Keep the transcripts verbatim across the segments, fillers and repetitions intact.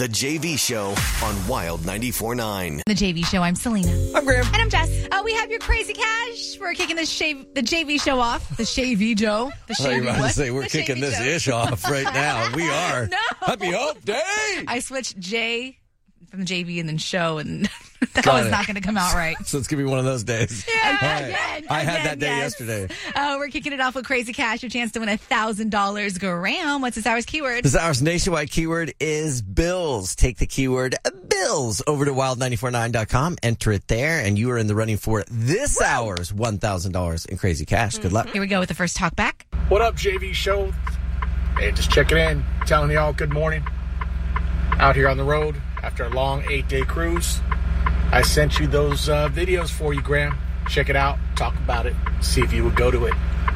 The J V Show on Wild ninety-four point nine. The J V Show. I'm Selena. I'm Graham. And I'm Jess. Uh, we have your crazy cash. We're kicking the shave, the J V Show off. The Shavy Joe. The I thought you were Shavy about to what? say we're The kicking Shavy this Joe. ish off right now. We are. No. Happy Hope Day. I switched J from J V and then show, and that Got was it. not going to come out right. So it's going to be one of those days. Yeah, All right. again, I had again, that day yes. yesterday. Uh, we're kicking it off with crazy cash. Your chance to win one thousand dollars. Graham, what's this hour's keyword? This hour's nationwide keyword is bills. Take the keyword bills over to wild nine four nine dot com. Enter it there, and you are in the running for this hour's one thousand dollars in crazy cash. Good luck. Here we go with the first talk back. What up, J V Show? Hey, just checking in, telling y'all good morning. Out here on the road after a long eight-day cruise. I sent you those uh, videos for you, Graham. Check it out, talk about it, see if you would go to it.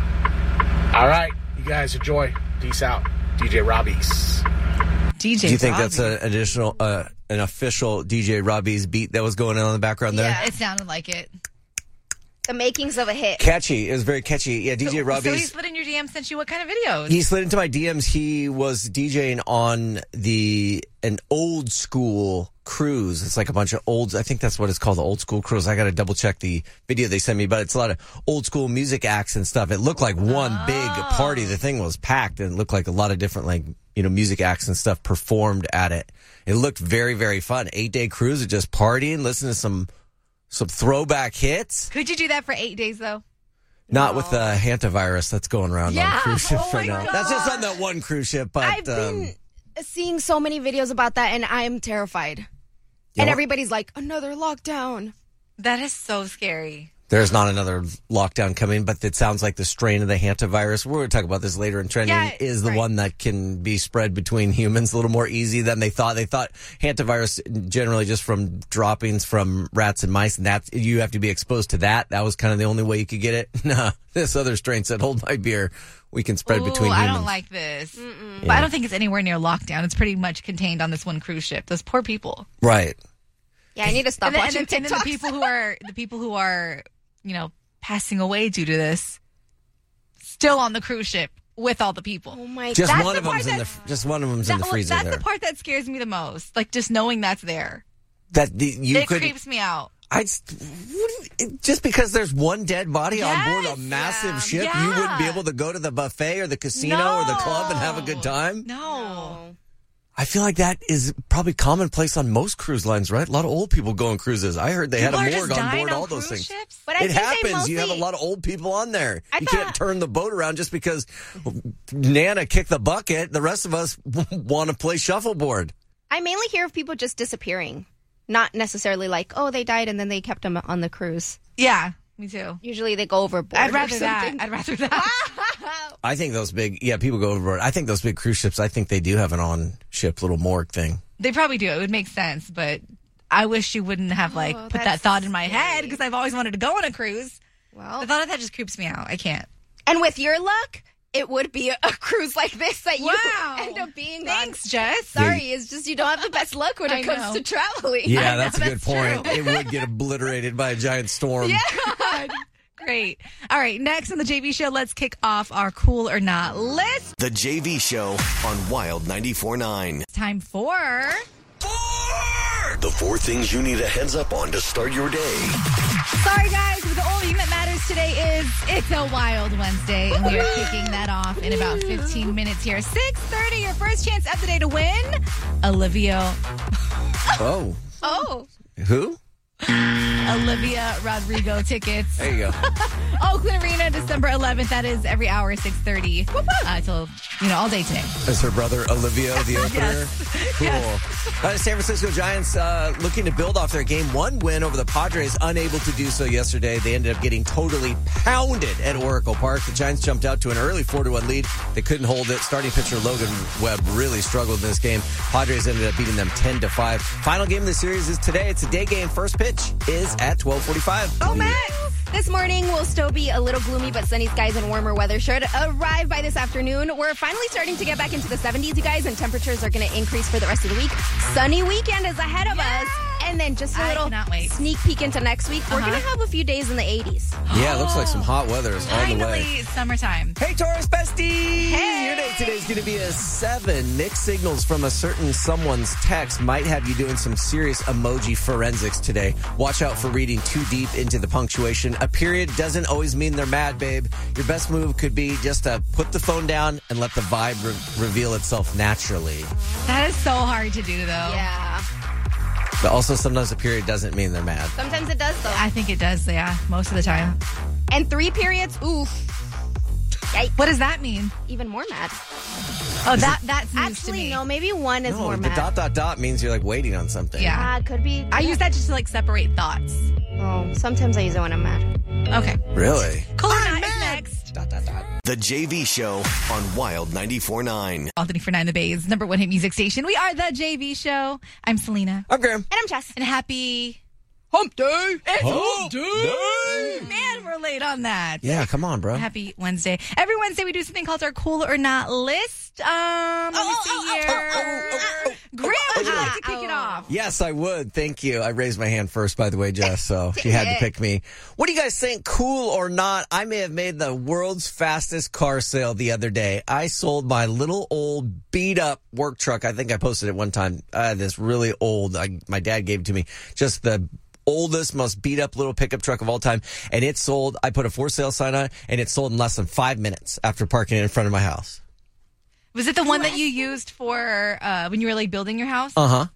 All right, you guys enjoy. Peace out. D J Robbie's. D J Do you think Robbie. that's an additional, uh, an official D J Robbie's beat that was going on in the background there? It sounded like it. The makings of a hit. Catchy. It was very catchy. Yeah, D J So, Robbie's. so he slid in your D M, sent you what kind of videos? He slid into my D Ms. He was DJing on the an old school cruise. It's like a bunch of old, I think that's what it's called, the old school cruise. I got to double check the video they sent me, but it's a lot of old school music acts and stuff. It looked like one Oh. big party. The thing was packed and it looked like a lot of different, like, you know, music acts and stuff performed at it. It looked very, very fun. Eight day cruise of just partying, listening to some, some throwback hits. Could you do that for eight days, though? Not with the hantavirus that's going around Yeah. on cruise ships Oh right my now. That's just God. on that one cruise ship, but I've um, been seeing so many videos about that, and I'm terrified. Yeah, And what- everybody's like, another lockdown. That is so scary. there's not another lockdown coming, but it sounds like the strain of the hantavirus, we're going to talk about this later in trending, Yeah, is the right. one that can be spread between humans a little more easy than they thought. They thought hantavirus generally just from droppings from rats and mice, and that you have to be exposed to that. That was kind of the only way you could get it. Nah, this other strain said, hold my beer. We can spread Ooh, between humans. I don't like this. But I don't think it's anywhere near lockdown. It's pretty much contained on this one cruise ship. Those poor people. Right. Yeah, I need to stop And then, and watching then, and then the TikToks. people who are the people who are, you know, passing away due to this, still on the cruise ship with all the people. Oh my Just That's one the of them's part in the that- just one of them's That- in the well, freezer that's there. the part that scares me the most. Like just knowing that's there. that the, you it could creeps me out. I just because there's one dead body on board a Yes, massive yeah, ship, you wouldn't be yeah. able to go to the buffet or the casino or the club and have a good time. No. I feel like that is probably commonplace on most cruise lines, right? A lot of old people go on cruises. I heard they People had are a just morgue on dying board, all those cruise things. ships? But I It think they happens. You have a mostly- lot of old people on there. I you thought- can't turn the boat around just because Nana kicked the bucket. The rest of us want to play shuffleboard. I mainly hear of people just disappearing. Not necessarily like, oh, they died and then they kept them on the cruise. Yeah, me too. Usually they go overboard. I'd or rather that. something. I'd rather that. I think those big, yeah, people go overboard. I think those big cruise ships, I think they do have an on-ship little morgue thing. They probably do. It would make sense, but I wish you wouldn't have like Oh, put that that's thought in my head scary. because I've always wanted to go on a cruise. Well, The thought of that just creeps me out. I can't. and with your luck, it would be a, a cruise like this that you Wow. end up being Thanks, on. Jess. Sorry, it's just you don't have the best luck when I it comes know. to traveling. Yeah, know, that's a good that's point. true. It would get obliterated by a giant storm. God. Great. All right, next on the J V Show, let's kick off our cool or not list. The J V Show on Wild ninety-four point nine. It's time for... Four! The four things you need a heads up on to start your day. Sorry, guys, but the only thing that matters today is it's a Wild Wednesday, and we are kicking that off in about fifteen minutes here. six thirty, your first chance of the day to win. Olivia, Oh, Oh, who? Olivia Rodrigo tickets. There you go. Oakland Arena, December eleventh. That is every hour, six thirty. Uh, till, you know, all day today. Is her brother Olivia the opener? Yes. Cool. Yes. Uh, the San Francisco Giants uh, looking to build off their game one win over the Padres, unable to do so yesterday. They ended up getting totally pounded at Oracle Park. The Giants jumped out to an early four to one lead. They couldn't hold it. Starting pitcher Logan Webb really struggled in this game. Padres ended up beating them ten to five. Final game of the series is today. It's a day game. First pitch is at twelve forty-five. oh, Max. This morning will still be a little gloomy, but sunny skies and warmer weather should arrive by this afternoon. We're finally starting to get back into the seventies, you guys, and temperatures are going to increase for the rest of the week. Sunny weekend is ahead of us. And then just a I little cannot wait. sneak peek into next week. We're Uh-huh. going to have a few days in the eighties. Yeah, it looks like some hot weather is on the way. Finally, summertime. Hey, Taurus besties! Hey! Your day today is going to be a seven. Mixed signals from a certain someone's text might have you doing some serious emoji forensics today. Watch out for reading too deep into the punctuation. A period doesn't always mean they're mad, babe. Your best move could be just to put the phone down and let the vibe re- reveal itself naturally. That is so hard to do, though. Yeah. But also, sometimes a period doesn't mean they're mad. Sometimes it does, though. I think it does, yeah, most of the time. And three periods, oof. Yikes. What does that mean? Even more mad. Oh, that that's news to Actually, me. no, maybe one is No, more the mad. dot, dot, dot means you're like waiting on something. Yeah. Ah, could be. I use that just to like separate thoughts. Oh, sometimes I use it when I'm mad. Okay. Really? Cooler Night is next. Dot, dot, dot. The J V Show on Wild ninety-four point nine. Anthony for Nine the Bay's number one hit music station. We are the J V Show. I'm Selena. I'm Graham. And I'm Jess. And happy Hump day! It's Hump day! man, we're late on that. Yeah, come on, bro. Happy Wednesday. Every Wednesday we do something called our cool or not list. Um, let me Oh, see oh, oh, here. oh, oh, oh, Graham, would you like to oh. kick it off? Yes, I would. Thank you. I raised my hand first, by the way, Jess, so she had to pick me. What do you guys think? Cool or not? I may have made the world's fastest car sale the other day. I sold my little old beat up work truck. I think I posted it one time. Uh, this really old, I, my dad gave it to me. Just the oldest, most beat up little pickup truck of all time. And it sold, I put a for sale sign on it, and it sold in less than five minutes after parking it in front of my house. Was it the one that you used for uh, when you were like building your house? Uh-huh.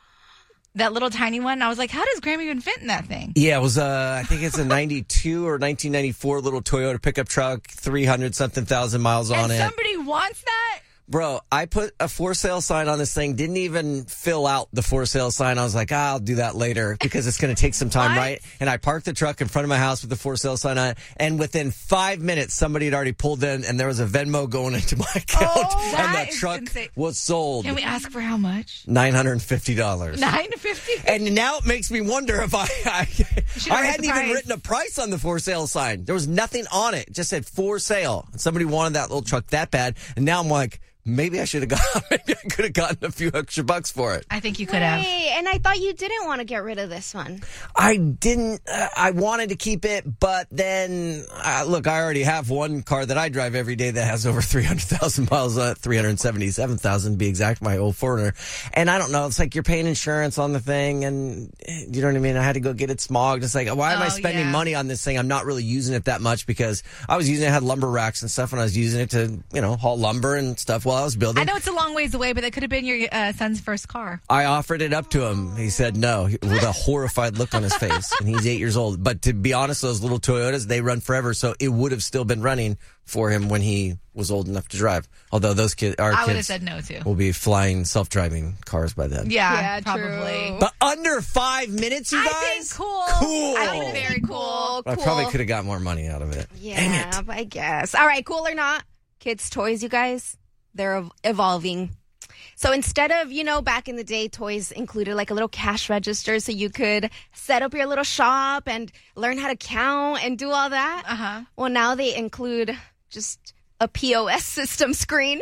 That little tiny one? I was like, how does Graham even fit in that thing? Yeah, it was, uh, I think it's a ninety-two or nineteen ninety-four little Toyota pickup truck, three hundred something thousand miles on and it. somebody wants that? Bro, I put a for sale sign on this thing, didn't even fill out the for sale sign. I was like, ah, I'll do that later because it's going to take some time, What? right? And I parked the truck in front of my house with the for sale sign on it. And within five minutes, somebody had already pulled in and there was a Venmo going into my account. Oh, and that the is truck insane. was sold. Can we ask for how much? nine hundred fifty dollars. Nine to fifty? And now it makes me wonder if I I, should've I raised hadn't the even price. written a price on the for sale sign. There was nothing on it. It just said for sale. And somebody wanted that little truck that bad. And now I'm like, maybe I should have got, maybe I could have gotten a few extra bucks for it. I think you could have. Hey, and I thought you didn't want to get rid of this one. I didn't, uh, I wanted to keep it, but then, uh, look, I already have one car that I drive every day that has over three hundred thousand miles on it, three hundred seventy-seven thousand to be exact, my old four runner. And I don't know, it's like you're paying insurance on the thing and, you know what I mean? I had to go get it smogged. It's like, why am I Oh, spending yeah. money on this thing? I'm not really using it that much because I was using it, I had lumber racks and stuff, and I was using it to, you know, haul lumber and stuff while I was building. I know it's a long ways away, but that could have been your uh, son's first car. I offered it up to him. He said no with a horrified look on his face. And he's eight years old. But to be honest, those little Toyotas, they run forever. So it would have still been running for him when he was old enough to drive. Although those kids, our I would have kids said no, too. will be flying self-driving cars by then. Yeah, Yeah, probably. true. But under five minutes, you I guys? think cool. Cool. I think very cool. I probably could have got more money out of it. Yeah, I guess. All right, cool or not, kids' toys, you guys, they're ev- evolving. So instead of, you know, back in the day, toys included like a little cash register so you could set up your little shop and learn how to count and do all that. Uh-huh. Well, now they include just a P O S system screen.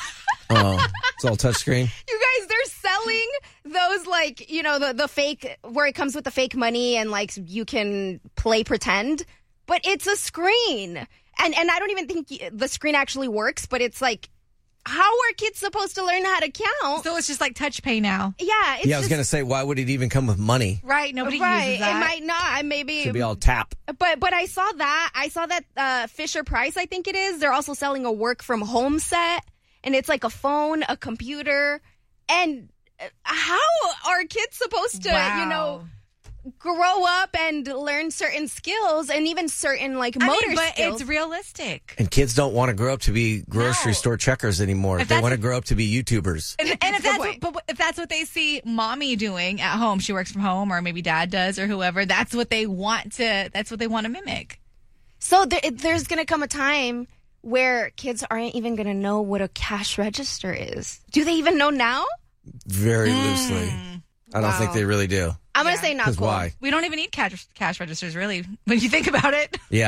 Oh, it's all touchscreen. You guys, they're selling those like, you know, the, the fake, where it comes with the fake money and like you can play pretend, but it's a screen. And and I don't even think y- the screen actually works, but it's like, how are kids supposed to learn how to count? So it's just like touch pay now. Yeah, it's Yeah, I was just, going to say, why would it even come with money? Right, nobody right. uses that. It might not. Maybe. Should be all tap. But but I saw that. I saw that uh, Fisher Price, I think it is. They're also selling a work from home set, and it's like a phone, a computer, and uh, how are kids supposed to, Wow. you know, grow up and learn certain skills and even certain like I motor mean, but skills? it's realistic. And kids don't want to grow up to be grocery No. store checkers anymore. If They that's want to a- grow up to be YouTubers. And, and if Good that's point. what, but if that's what they see mommy doing at home, she works from home, or maybe dad does, or whoever. That's what they want to. That's what they want to mimic. So there, there's going to come a time where kids aren't even going to know what a cash register is. Do they even know now? Very loosely. I don't Wow. think they really do. I'm going Yeah. to say not Because cool. why? We don't even need cash cash registers, really, when you think about it. Yeah.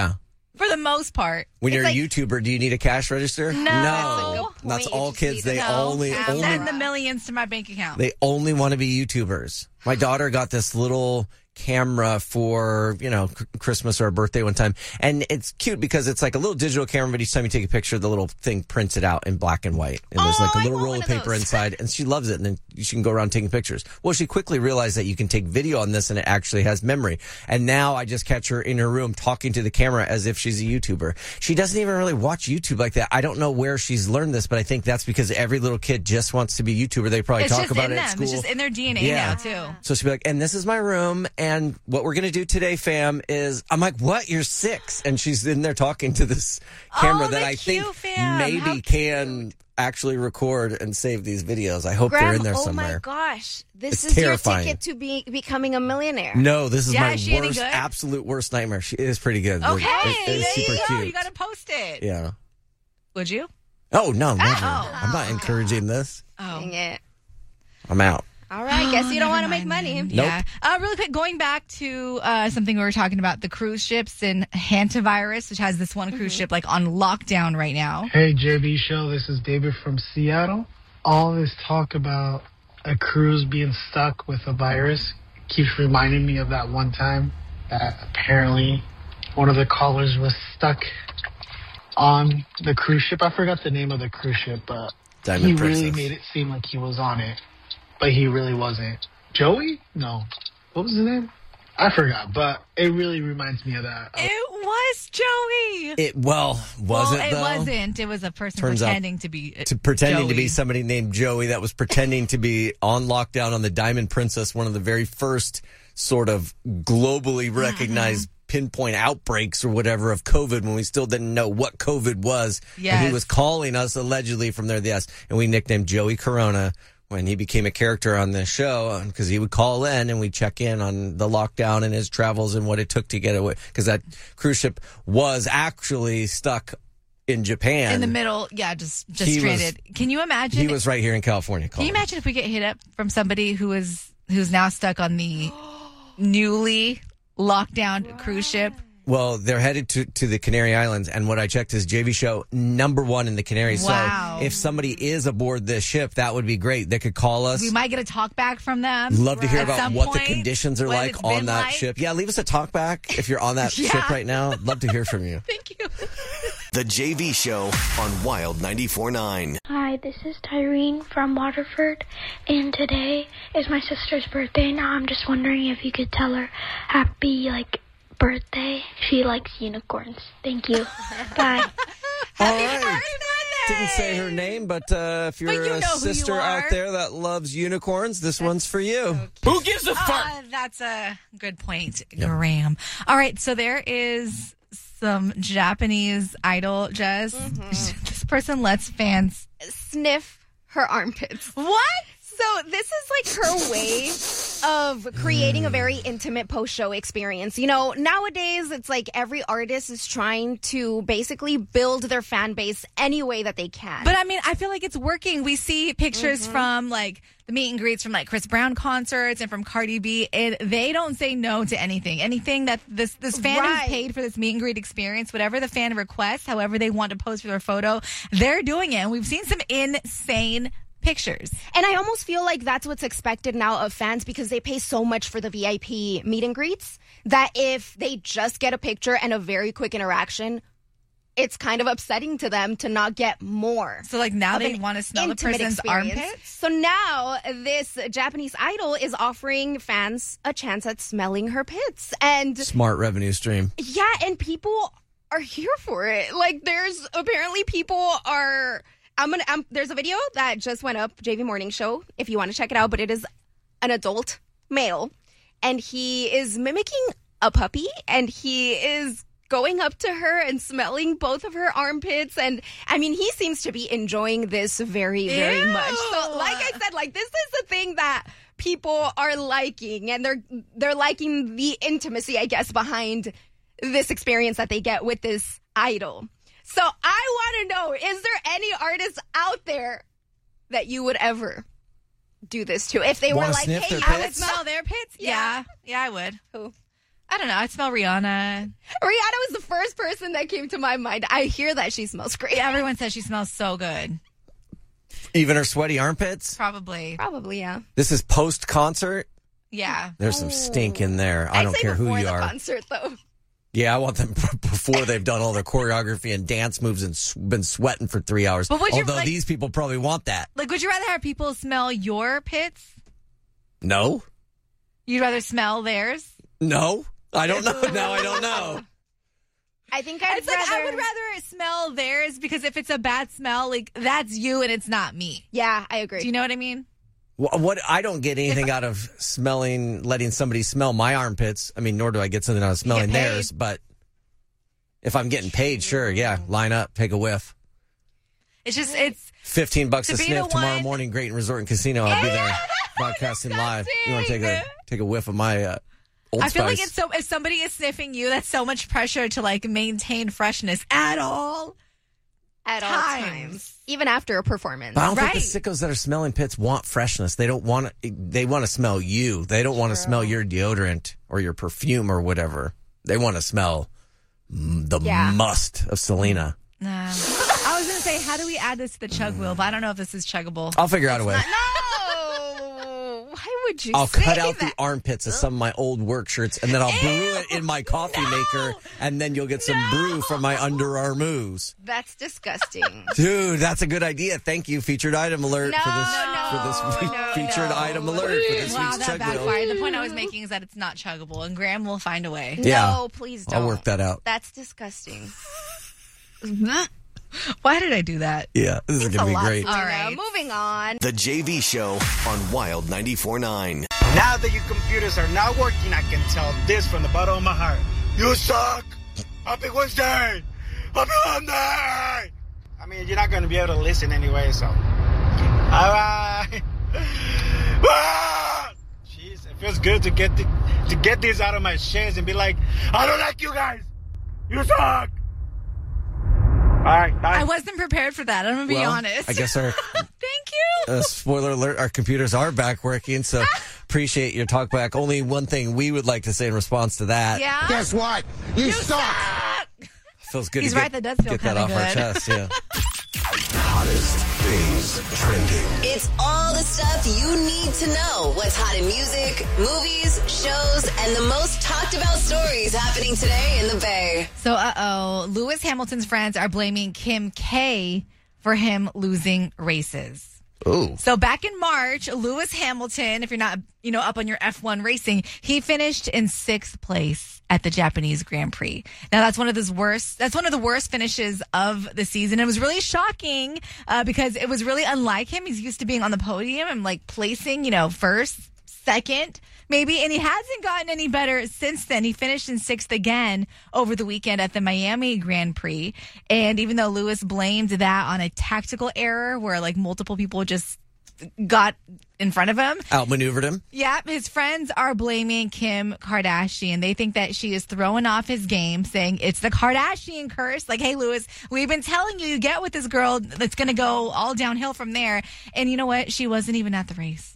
For the most part. When It's you're like- a YouTuber, do you need a cash register? No. No. That's a good That's point. all You just kids. need They to No. only, have only, Send the millions to my bank account. they only want to be YouTubers. My daughter got this little camera for, you know, c- Christmas or a birthday one time. And it's cute because it's like a little digital camera, but each time you take a picture, the little thing prints it out in black and white. And there's Oh, like a I little want roll one of of paper those. inside, and she loves it. And then she can go around taking pictures. Well, she quickly realized that you can take video on this and it actually has memory. And now I just catch her in her room talking to the camera as if she's a YouTuber. She doesn't even really watch YouTube like that. I don't know where she's learned this, but I think that's because every little kid just wants to be a YouTuber. They probably it's talk just about in it them. at school. It's just in their D N A Yeah. now, too. So she'd be like, and this is my room, and what we're going to do today, fam, is, I'm like, what? You're six? And she's in there talking to this camera Oh, that the I think cute fam. maybe How can actually record and save these videos. I hope they're Graham, in there oh somewhere. my gosh. This It's is terrifying. your ticket to be becoming a millionaire. No, this is Yeah, my is she any worst, good? absolute worst nightmare. She is pretty good. Okay, It- it's there super you go. cute. You got to post it. Yeah. Would you? Oh, no, never. Oh. I'm not encouraging this. Oh. Dang it. I'm out. All right, guess you don't Never want to make mind money. then. Yeah. Uh, really quick, going back to uh, something we were talking about, the cruise ships and hantavirus, which has this one cruise ship like on lockdown right now. Hey, J B Show, this is David from Seattle. All this talk about a cruise being stuck with a virus keeps reminding me of that one time that apparently one of the callers was stuck on the cruise ship. I forgot the name of the cruise ship, but Diamond he Princess. really made it seem like he was on it, but he really wasn't. Joey? No. What was his name? I forgot, but it really reminds me of that. It was Joey. It, well, was well, it, though? wasn't. It was a person Turns out pretending to be uh, to pretending to Joey. be somebody named Joey that was pretending to be on lockdown on the Diamond Princess, one of the very first sort of globally recognized pinpoint outbreaks or whatever of COVID when we still didn't know what COVID was. And he Yes. was calling us allegedly from there, yes. And we nicknamed Joey Corona when he became a character on this show because he would call in and we'd check in on the lockdown and his travels and what it took to get away. Because that cruise ship was actually stuck in Japan. in the middle. Yeah, just just He was- stranded. Can you imagine? He was right here in California. Can you calling. imagine if we get hit up from somebody who is who's now stuck on the newly locked down cruise ship? Well, they're headed to, to the Canary Islands, and what I checked is J V Show number one in the Canaries. Wow. So if somebody is aboard this ship, that would be great. They could call us. We might get a talk back from them. Love to hear at about some what the point, conditions are what like it's on been that like. ship. Yeah, leave us a talk back if you're on that Yeah. ship right now. Love to hear from you. Thank you. The J V Show on Wild ninety-four point nine. Hi, this is Tyrene from Waterford, and today is my sister's birthday. Now I'm just wondering if you could tell her happy, like, birthday. She likes unicorns. Thank you. Bye. All right. Didn't say her name, but uh, if you're But you a know who you sister are. out there that loves unicorns, this one's for you. Who gives a fuck? Uh, that's a good point, Graham. All right, so there is some Japanese idol, Jess. This person lets fans. Sniff her armpits. What? So this is like her way of creating a very intimate post-show experience. You know, nowadays it's like every artist is trying to basically build their fan base any way that they can. But I mean, I feel like it's working. We see pictures from like the meet and greets from like Chris Brown concerts and from Cardi B, and they don't say no to anything. Anything that this this fan Right. has paid for this meet and greet experience, whatever the fan requests, however they want to pose for their photo, they're doing it. And we've seen some insane pictures. And I almost feel like that's what's expected now of fans because they pay so much for the V I P meet and greets that if they just get a picture and a very quick interaction, it's kind of upsetting to them to not get more. So like now of they an want to smell the intimate person's experience. armpits. So now this Japanese idol is offering fans a chance at smelling her pits. And Smart revenue stream. yeah, and people are here for it. Like there's apparently people are I'm gonna um, there's a video that just went up, J V Morning Show, if you want to check it out, but it is an adult male and he is mimicking a puppy and he is going up to her and smelling both of her armpits. And I mean, he seems to be enjoying this very, very Ew. much. So like I said, like this is the thing that people are liking and they're they're liking the intimacy, I guess, behind this experience that they get with this idol. So I want to know, is there any artist out there that you would ever do this to? If they Wanna were like, sniff hey, their you I would would pits? smell smell their pits. Yeah. Yeah, yeah, I would. Who? I don't know. I smell Rihanna. Rihanna was the first person that came to my mind. I hear that she smells great. Yeah, everyone says she smells so good. Even her sweaty armpits? Probably. Probably, yeah. This is post-concert? Yeah. There's some stink in there. I I'd don't say care who before you the are. concert, though. Yeah, I want them before they've done all their choreography and dance moves and s- been sweating for three hours. But would you, Although like- these people probably want that. Like, would you rather have people smell your pits? No? You'd rather smell theirs? No? I don't know. No, I don't know. I think I'd It's like, rather... I would rather smell theirs because if it's a bad smell, like, that's you and it's not me. Yeah, I agree. Do you know what I mean? What, what I don't get anything out of smelling, letting somebody smell my armpits. I mean, nor do I get something out of smelling get paid. theirs. But if I'm getting paid, sure, yeah, line up, take a whiff. It's just, it's... Fifteen bucks To a be sniff the tomorrow one- morning. Great and Resort and Casino. I'll be Yeah, there that's broadcasting live. You want to take a disgusting. take a whiff of my uh, Old I feel Spice. like it's so, if somebody is sniffing you, that's so much pressure to, like, maintain freshness at all. At all times. times. Even after a performance. But I don't Right. think the sickos that are smelling pits want freshness. They don't want to, they want to smell you. They don't want to smell your deodorant or your perfume or whatever. They want to smell mm, the Yeah. must of Selena. Nah. I was going to say, how do we add this to the chug wheel? But I don't know if this is chuggable. I'll figure out a way. No! Why would you I'll say cut out that? the armpits of some of my old work shirts and then I'll brew it in my coffee maker and then you'll get some brew from my underarms. That's disgusting. Dude, that's a good idea. Thank you. Featured item alert No, for this no, for this week. no, Featured no. item alert for this Wow, week's that chug wheel. backfired. The point I was making is that it's not chuggable, and Graham will find a way. Yeah. No, please don't. I'll work that out. That's disgusting. Why did I do that? Yeah, this is It's going to a be lot, great. Selena. All right. Moving on. The J V Show on Wild ninety-four point nine. Now that your computers are not working, I can tell this from the bottom of my heart. You suck! Happy Wednesday! Happy Monday! I mean, you're not going to be able to listen anyway, so... Alright! Ah! Jeez, it feels good to get the, to get this out of my chest and be like, I don't like you guys! You suck! Alright, bye. I wasn't prepared for that. I'm going to be Well, honest. I guess our Thank you. uh, spoiler alert, our computers are back working, so appreciate your talk back. Only one thing we would like to say in response to that. Yeah. Guess what? You, suck. Feels good He's to get, right, that does feel get that kinda off our good. chest, yeah. Hottest things trending. It's all the stuff you need to know. What's hot in music, movies, shows, and the most talked about stories happening today in the Bay. So, uh-oh. Lewis Hamilton's friends are blaming Kim K for him losing races. Ooh. So back in March, Lewis Hamilton, if you're not, you know, up on your F one racing, he finished in sixth place at the Japanese Grand Prix. Now that's one of the worst, that's one of the worst finishes of the season. It was really shocking, uh, because it was really unlike him. He's used to being on the podium and like placing, you know, first, second, maybe, and he hasn't gotten any better since then. He finished in sixth again over the weekend at the Miami Grand Prix. And even though Lewis blamed that on a tactical error where like multiple people just got in front of him. Outmaneuvered him. Yeah, his friends are blaming Kim Kardashian. They think that she is throwing off his game, saying it's the Kardashian curse. Like, hey, Lewis, we've been telling you, you get with this girl that's going to go all downhill from there. And you know what? She wasn't even at the race.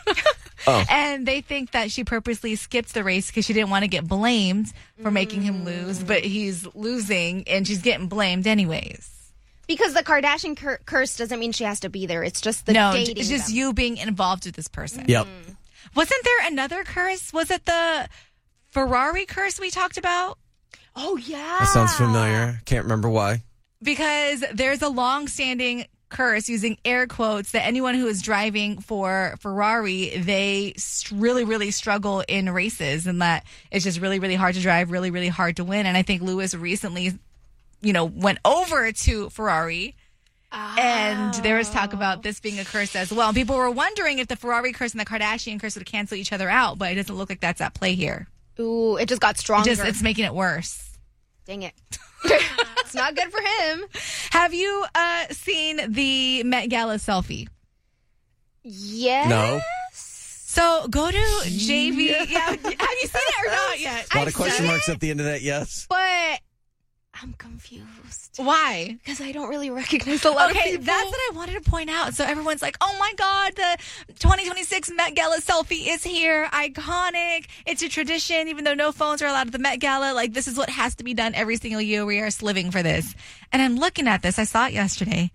Oh. And they think that she purposely skipped the race because she didn't want to get blamed for making him lose, but he's losing and she's getting blamed anyways. Because the Kardashian cur- curse doesn't mean she has to be there. It's just the no, dating it's just them. you being involved with this person. Yep. Wasn't there another curse? Was it the Ferrari curse we talked about? Oh, yeah. That sounds familiar. Can't remember why. Because there's a long-standing curse, using air quotes, that anyone who is driving for Ferrari, they st- really, really struggle in races, and that it's just really, really hard to drive, really, really hard to win. And I think Lewis recently, you know, went over to Ferrari. And there was talk about this being a curse as well. And people were wondering if the Ferrari curse and the Kardashian curse would cancel each other out, but it doesn't look like that's at play here. Ooh, it just got It stronger. just, it's making it worse. Dang it. It's not good for him. Have you uh, seen the Met Gala selfie? Yes. No. So go to J V. Yeah. Have you seen it or not yet? A lot I've of question seen marks at the end of that, yes. But I'm confused. Why? Because I don't really recognize a lot Okay, of people. that's what I wanted to point out. So everyone's like, oh my God, the twenty twenty-six Met Gala selfie is here. Iconic. It's a tradition, even though no phones are allowed at the Met Gala. Like, this is what has to be done every single year. We are living for this. And I'm looking at this. I saw it yesterday.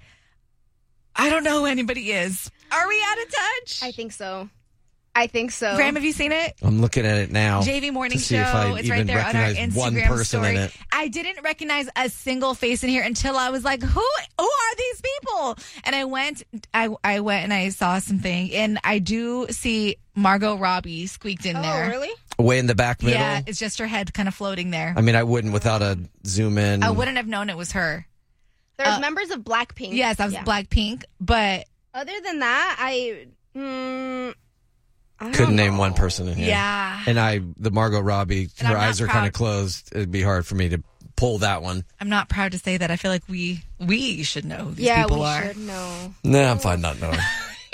I don't know who anybody is. Are we out of touch? I think so. I think so. Graham, have you seen it? I'm looking at it now. J V Morning to see Show. if I It's even right there on our recognize one Instagram person story. in it. I didn't recognize a single face in here until I was like, "Who? Who are these people?" And I went, I I went and I saw something, and I do see Margot Robbie squeaked in Oh, there. really? Way in the back middle. Yeah, it's just her head kind of floating there. I mean, I wouldn't without a zoom in. I wouldn't have known it was her. There's Uh, members of Blackpink. Yes, I was Yeah. Blackpink, but Other than that, I... Mm, I don't Couldn't name know. one person in here. yeah, And I, the Margot Robbie, And her I'm not eyes are kind of proud. closed. It'd be hard for me to pull that one. I'm not proud to say that. I feel like we we should know who these Yeah, people we are. should know. Nah, I'm fine not knowing.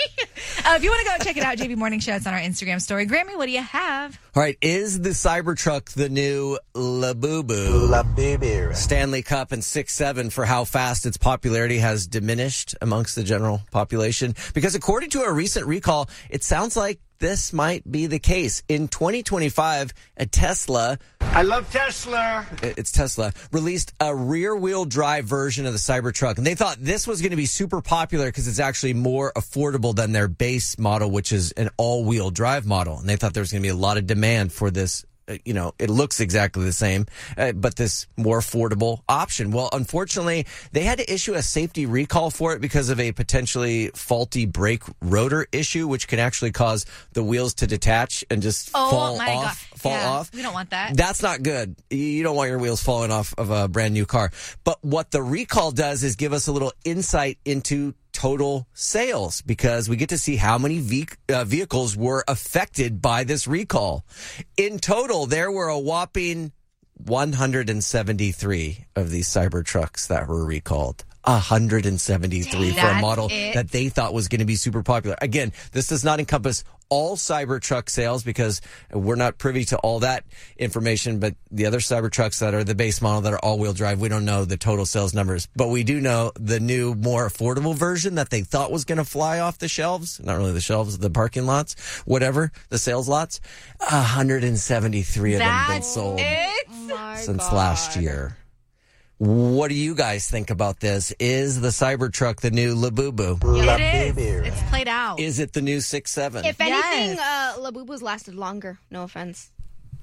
Uh, if you want to go check it out, J V Morning Show, it's on our Instagram story. Grammy, what do you have? All right, is the Cybertruck the new Labubu? Labubu. Stanley Cup and six seven for how fast its popularity has diminished amongst the general population. Because according to a recent recall, it sounds like this might be the case. In twenty twenty-five, a Tesla, I love Tesla. it's Tesla, released a rear-wheel drive version of the Cybertruck. And they thought this was going to be super popular because it's actually more affordable than their base model, which is an all-wheel drive model. And they thought there was going to be a lot of demand for this. Uh, You know, it looks exactly the same, uh, but this more affordable option. Well, unfortunately, they had to issue a safety recall for it because of a potentially faulty brake rotor issue, which can actually cause the wheels to detach and just Oh, fall my off. God. Fall Yeah, off. we don't want that. That's not good. You don't want your wheels falling off of a brand new car. But what the recall does is give us a little insight into total sales because we get to see how many ve- uh, vehicles were affected by this recall. In total, there were a whopping one hundred seventy-three of these Cybertrucks that were recalled. one hundred seventy-three for a That's model it? that they thought was going to be super popular. Again, this does not encompass all Cybertruck sales because we're not privy to all that information, but the other Cybertrucks that are the base model that are all-wheel drive, we don't know the total sales numbers. But we do know the new, more affordable version that they thought was going to fly off the shelves, not really the shelves, the parking lots, whatever, the sales lots, one hundred seventy-three of them been That's sold it. My since God. last year. What do you guys think about this? Is the Cybertruck the new Labubu? It is. It's played out. Is it the new six seven? If anything, Yes. uh, Labubu's lasted longer. No offense.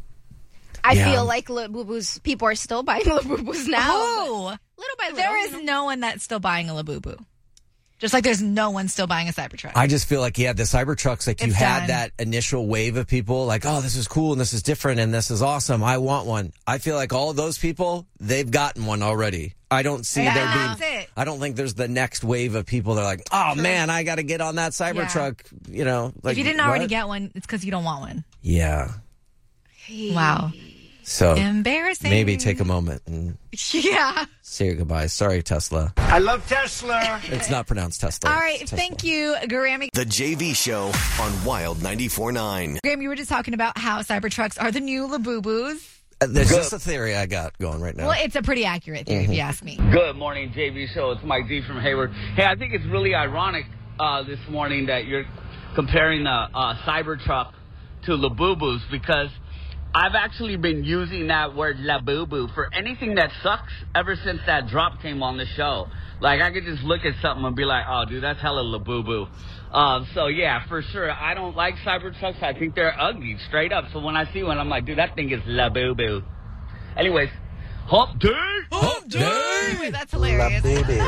I Yeah. feel like Labubu's people are still buying Labubus now. Oh, Little by little. there you is know. no one that's still buying a Labubu. Just like there's no one still buying a Cybertruck. I just feel like, yeah, the Cybertrucks, like you It's had done. that initial wave of people like, oh, this is cool and this is different and this is awesome. I want one. I feel like all of those people, they've gotten one already. I don't see Yeah, there that's being, it. I don't think there's the next wave of people that are like, oh man, I got to get on that Cybertruck. You know, like, if you didn't already what? get one, it's because you don't want one. Yeah. Wow. So Embarrassing. maybe take a moment and Yeah. say your goodbyes. Sorry, Tesla. I love Tesla. It's not pronounced Tesla. All right. It's Tesla. Thank you, Grammy. The J V Show on Wild ninety-four point nine. Graham, you were just talking about how Cybertrucks are the new Labubus. Uh, There's just a theory I got going right now. Well, it's a pretty accurate theory, if you ask me. Good morning, J V Show. It's Mike D from Hayward. Hey, I think it's really ironic uh, this morning that you're comparing the uh, Cybertruck to Labubus because I've actually been using that word Labubu for anything that sucks ever since that drop came on the show. Like, I could just look at something and be like, oh, dude, that's hella Labubu. Uh, so, yeah, for sure. I don't like Cybertrucks. I think they're ugly, straight up. So when I see one, I'm like, dude, that thing is Labubu. Anyways, hump day! Hump day! Wait, that's hilarious.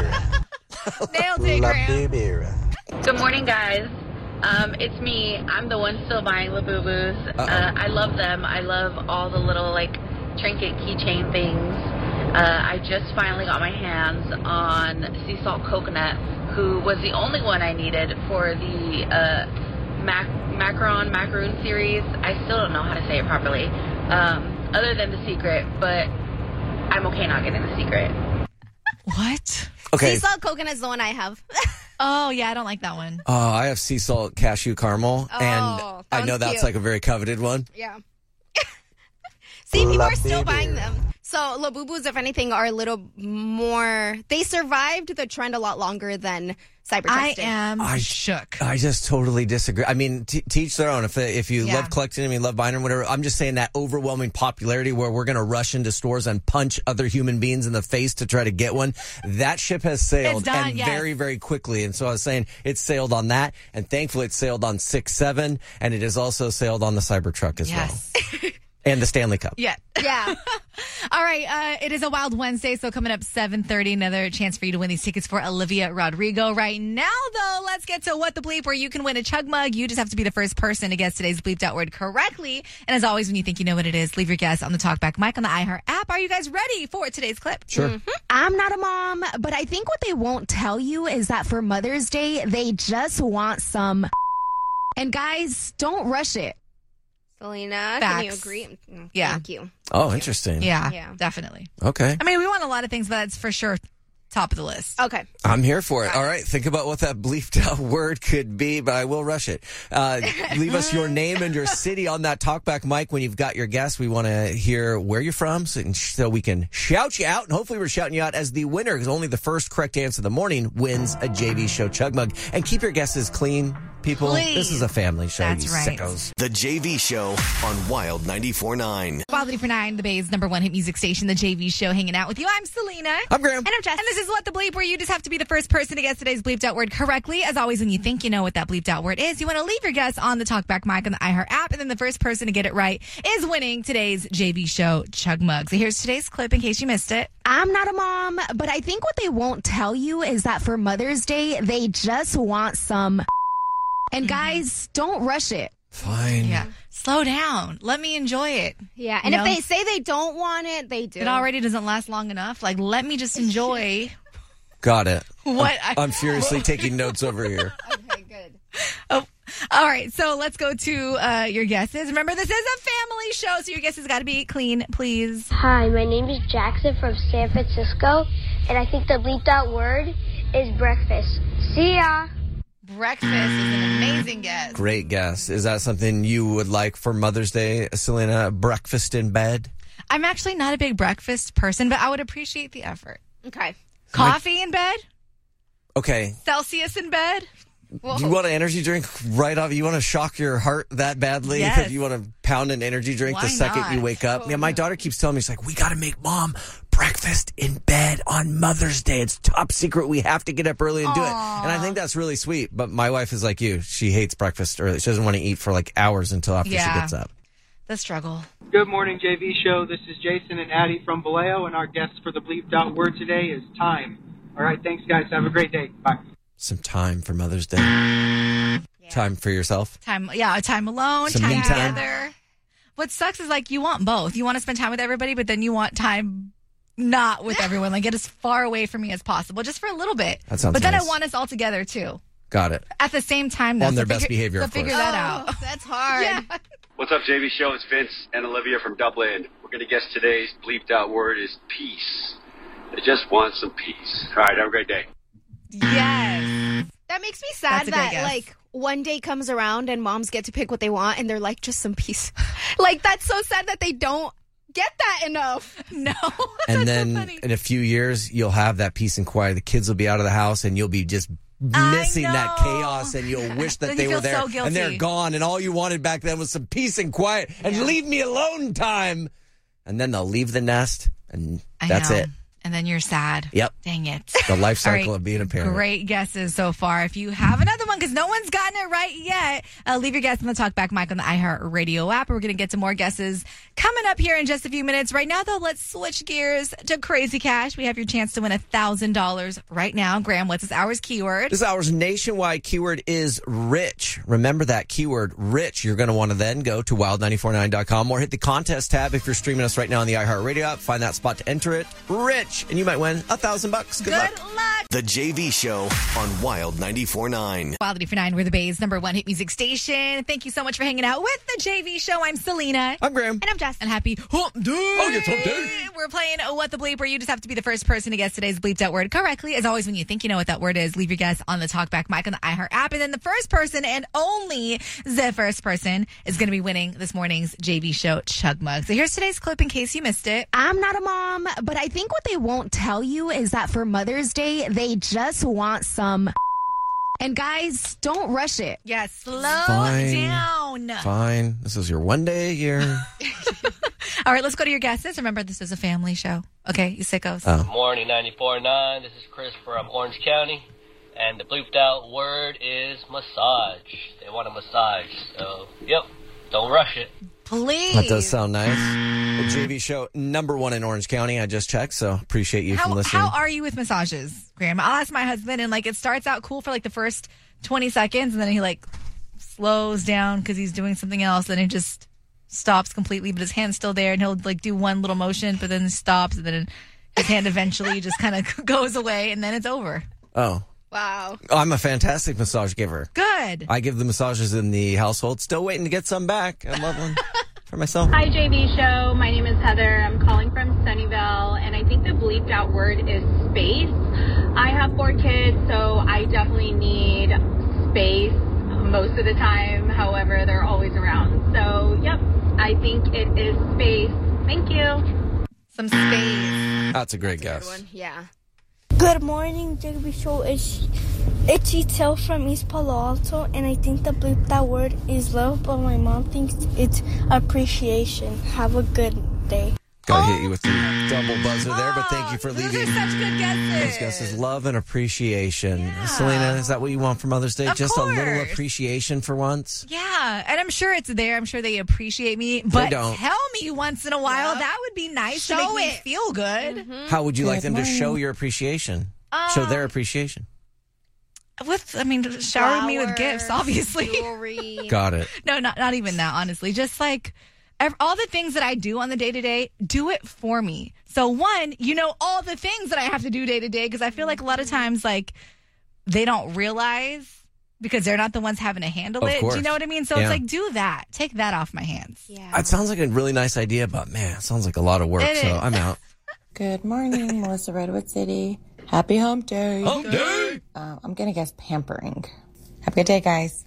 Nailed it, Graham. Good morning, guys. Um, it's me. I'm the one still buying Labubus. Uh, I love them. I love all the little, like, trinket keychain things. Uh, I just finally got my hands on Sea Salt Coconut, who was the only one I needed for the uh, mac macaron macaroon series. I still don't know how to say it properly, um, other than the secret, but I'm okay not getting the secret. What? Okay. Sea salt coconut is the one I have. Oh, yeah, I don't like that one. Oh, I have sea salt cashew caramel, Oh, and that I know one's that's cute. like a very coveted one. Yeah. See, people are still buying them. So Labubus, if anything, are a little more. They survived the trend a lot longer than Cybertruck I did. am I- shook. I just totally disagree. I mean, t- teach their own. If if you Yeah. love collecting them, you love buying them, whatever. I'm just saying that overwhelming popularity where we're going to rush into stores and punch other human beings in the face to try to get one. That ship has sailed It's done, and yes. very, very quickly. And so I was saying it's sailed on that, and thankfully it's sailed on six seven, and it has also sailed on the Cybertruck as Yes. well, and the Stanley Cup. Yeah. Yeah. All right. Uh, it is a Wild Wednesday, so coming up seven thirty, another chance for you to win these tickets for Olivia Rodrigo. Right now, though, let's get to What the Bleep, where you can win a chug mug. You just have to be the first person to guess today's bleeped out word correctly. And as always, when you think you know what it is, leave your guess on the Talkback mic on the iHeart app. Are you guys ready for today's clip? Sure. Mm-hmm. I'm not a mom, but I think what they won't tell you is that for Mother's Day, they just want some. And guys, don't rush it. Selena, Facts. can you agree? Mm, Yeah. Thank you. Oh, interesting. Yeah, Yeah. definitely. Okay. I mean, we want a lot of things, but that's for sure top of the list. Okay. I'm here for it. All right. Think about what that bleeped out word could be, but I will rush it. Uh, leave us your name and your city on that talkback mic when you've got your guess. We want to hear where you're from so, so we can shout you out. And hopefully we're shouting you out as the winner because only the first correct answer of the morning wins a J V Show chug mug. And keep your guesses clean, people. Please. This is a family show, That's you right. sickos. The J V Show on Wild ninety-four point nine. Wild ninety-four point nine, the Bay's number one hit music station, the J V Show, hanging out with you. I'm Selena. I'm Graham. And I'm Jess. And this is What the Bleep, where you just have to be the first person to guess today's bleeped out word correctly. As always, when you think you know what that bleeped out word is, you want to leave your guess on the Talkback mic on the iHeart app, and then the first person to get it right is winning today's J V Show chug mug. So here's today's clip in case you missed it. I'm not a mom, but I think what they won't tell you is that for Mother's Day, they just want some. And guys, don't rush it. Fine. Yeah. Slow down. Let me enjoy it. Yeah. And You if know? they say they don't want it, they do. It already doesn't last long enough. Like, let me just enjoy Got it. what I. I'm furiously taking notes over here. Okay, good. Oh, all right, so let's go to uh, your guesses. Remember, this is a family show, so your guesses got to be clean, please. Hi, my name is Jackson from San Francisco, and I think the bleeped out word is breakfast. See ya! Breakfast is an amazing guess. Great guess. Is that something you would like for Mother's Day, Selena? Breakfast in bed? I'm actually not a big breakfast person, but I would appreciate the effort. Okay. Coffee in bed? Okay. Celsius in bed? Whoa. Do you want an energy drink right off? You want to shock your heart that badly? Yes. You want to pound an energy drink Why the second not? you wake up? Yeah, my daughter keeps telling me, she's like, we got to make mom breakfast in bed on Mother's Day. It's top secret. We have to get up early and do it. And I think that's really sweet. But my wife is like you. She hates breakfast early. She doesn't want to eat for like hours until after Yeah. she gets up. The struggle. Good morning, J V Show. This is Jason and Addie from Vallejo, and our guest for the bleeped out word today is time. All right, thanks, guys. Have a great day. Bye. Some time for Mother's Day. Time for yourself. Time, yeah, a time alone, Some time me time. together. What sucks is like you want both. You want to spend time with everybody, but then you want time not with everyone. Like get as far away from me as possible, just for a little bit. That sounds But then nice. I want us all together too. Got it. At the same time, though. On their so best figure- behavior, so of figure course. that out. Oh, that's hard. Yeah. What's up, J V Show? It's Vince and Olivia from Dublin. We're going to guess today's bleeped out word is peace. They just want some peace. All right, have a great day. Yes. That makes me sad That's a great that, guess. like, one day comes around and moms get to pick what they want and they're like, just some peace. Like, that's so sad that they don't get that enough. No. And then in a few years, you'll have that peace and quiet. The kids will be out of the house and you'll be just missing that know. chaos and you'll wish that Then they you were feel there so guilty. and they're gone and all you wanted back then was some peace and quiet and Yeah. leave me alone time. And then they'll leave the nest and I that's know. it. And then you're sad. Yep. Dang it. The life All cycle right. of being a parent. Great guesses so far. If you have another one, because no one's gotten it right yet, uh, leave your guess on the Talkback mic on the iHeart Radio app. We're going to get to more guesses coming up here in just a few minutes. Right now, though, let's switch gears to Crazy Cash. We have your chance to win one thousand dollars right now. Graham, what's this hour's keyword? This hour's nationwide keyword is rich. Remember that keyword, rich. You're going to want to then go to wild nine four nine dot com or hit the contest tab if you're streaming us right now on the iHeartRadio app. Find that spot to enter it. Rich. pitch, and you might win a thousand bucks. Good, luck. Good luck. The J V Show on Wild ninety-four point nine. Wild ninety-four point nine, we're the Bay's number one hit music station. Thank you so much for hanging out with the J V Show. I'm Selena. I'm Graham. And I'm Jess. And happy hump day. Oh, it's hump day. We're playing What the Bleep, where you just have to be the first person to guess today's bleeped out word correctly. As always, when you think you know what that word is, leave your guess on the Talkback mic on the iHeart app. And then the first person, and only the first person, is going to be winning this morning's J V Show Chug Mug. So here's today's clip in case you missed it. I'm not a mom, but I think what they won't tell you is that for Mother's Day, they just want some. And guys, don't rush it. Yes, slow Fine. down. Fine. This is your one day a year. All right, let's go to your guesses. Remember, this is a family show. Okay, you sickos. Oh. Morning, ninety-four point nine. This is Chris from Orange County. And the bleeped out word is massage. They want a massage. So, yep, don't rush it. Please. That does sound nice. The J V Show, number one in Orange County. I just checked, so appreciate you how, from listening. How are you with massages, Graham? I'll ask my husband, and like it starts out cool for like the first twenty seconds, and then he like slows down because he's doing something else, and it just stops completely, but his hand's still there, and he'll like do one little motion, but then stops, and then his hand eventually just kind of goes away, and then it's over. Oh. Wow. I'm a fantastic massage giver. Good. I give the massages in the household. Still waiting to get some back. I love one for myself. Hi, J V Show. My name is Heather. I'm calling from Sunnyvale, and I think the bleeped out word is space. I have four kids, so I definitely need space most of the time. However, they're always around. So, yep, I think it is space. Thank you. Some space. That's a great guess. Good one. Yeah. Good morning, J V Show. It's Itchy Tail from East Palo Alto, and I think the bleep that word is love, but my mom thinks it's appreciation. Have a good day. Gotta hit you with the double buzzer there, but thank you for Those leaving are such good guesses. those guesses. Love and appreciation. Yeah. Selena, is that what you want for Mother's Day? Of Just course. a little appreciation for once? Yeah, and I'm sure it's there. I'm sure they appreciate me. But don't. tell me once in a while. That would be nice Show to make it. me feel good. Mm-hmm. How would you like Good them to morning. show your appreciation? Um, show their appreciation. With, I mean, shower me with gifts, Flowers, obviously. Jewelry. Got it. No, not not even that, honestly. Just like ev- all the things that I do on the day to day, do it for me. So one, you know, all the things that I have to do day to day, because I feel like a lot of times, like, they don't realize because they're not the ones having to handle Of it. course. Do you know what I mean? So Yeah. it's like, do that. Take that off my hands. Yeah. It sounds like a really nice idea, but man, it sounds like a lot of work, It so is. I'm out. Good morning, Melissa, Redwood City. Happy hump day. Hump day! Uh, I'm going to guess pampering. Have a good day, guys.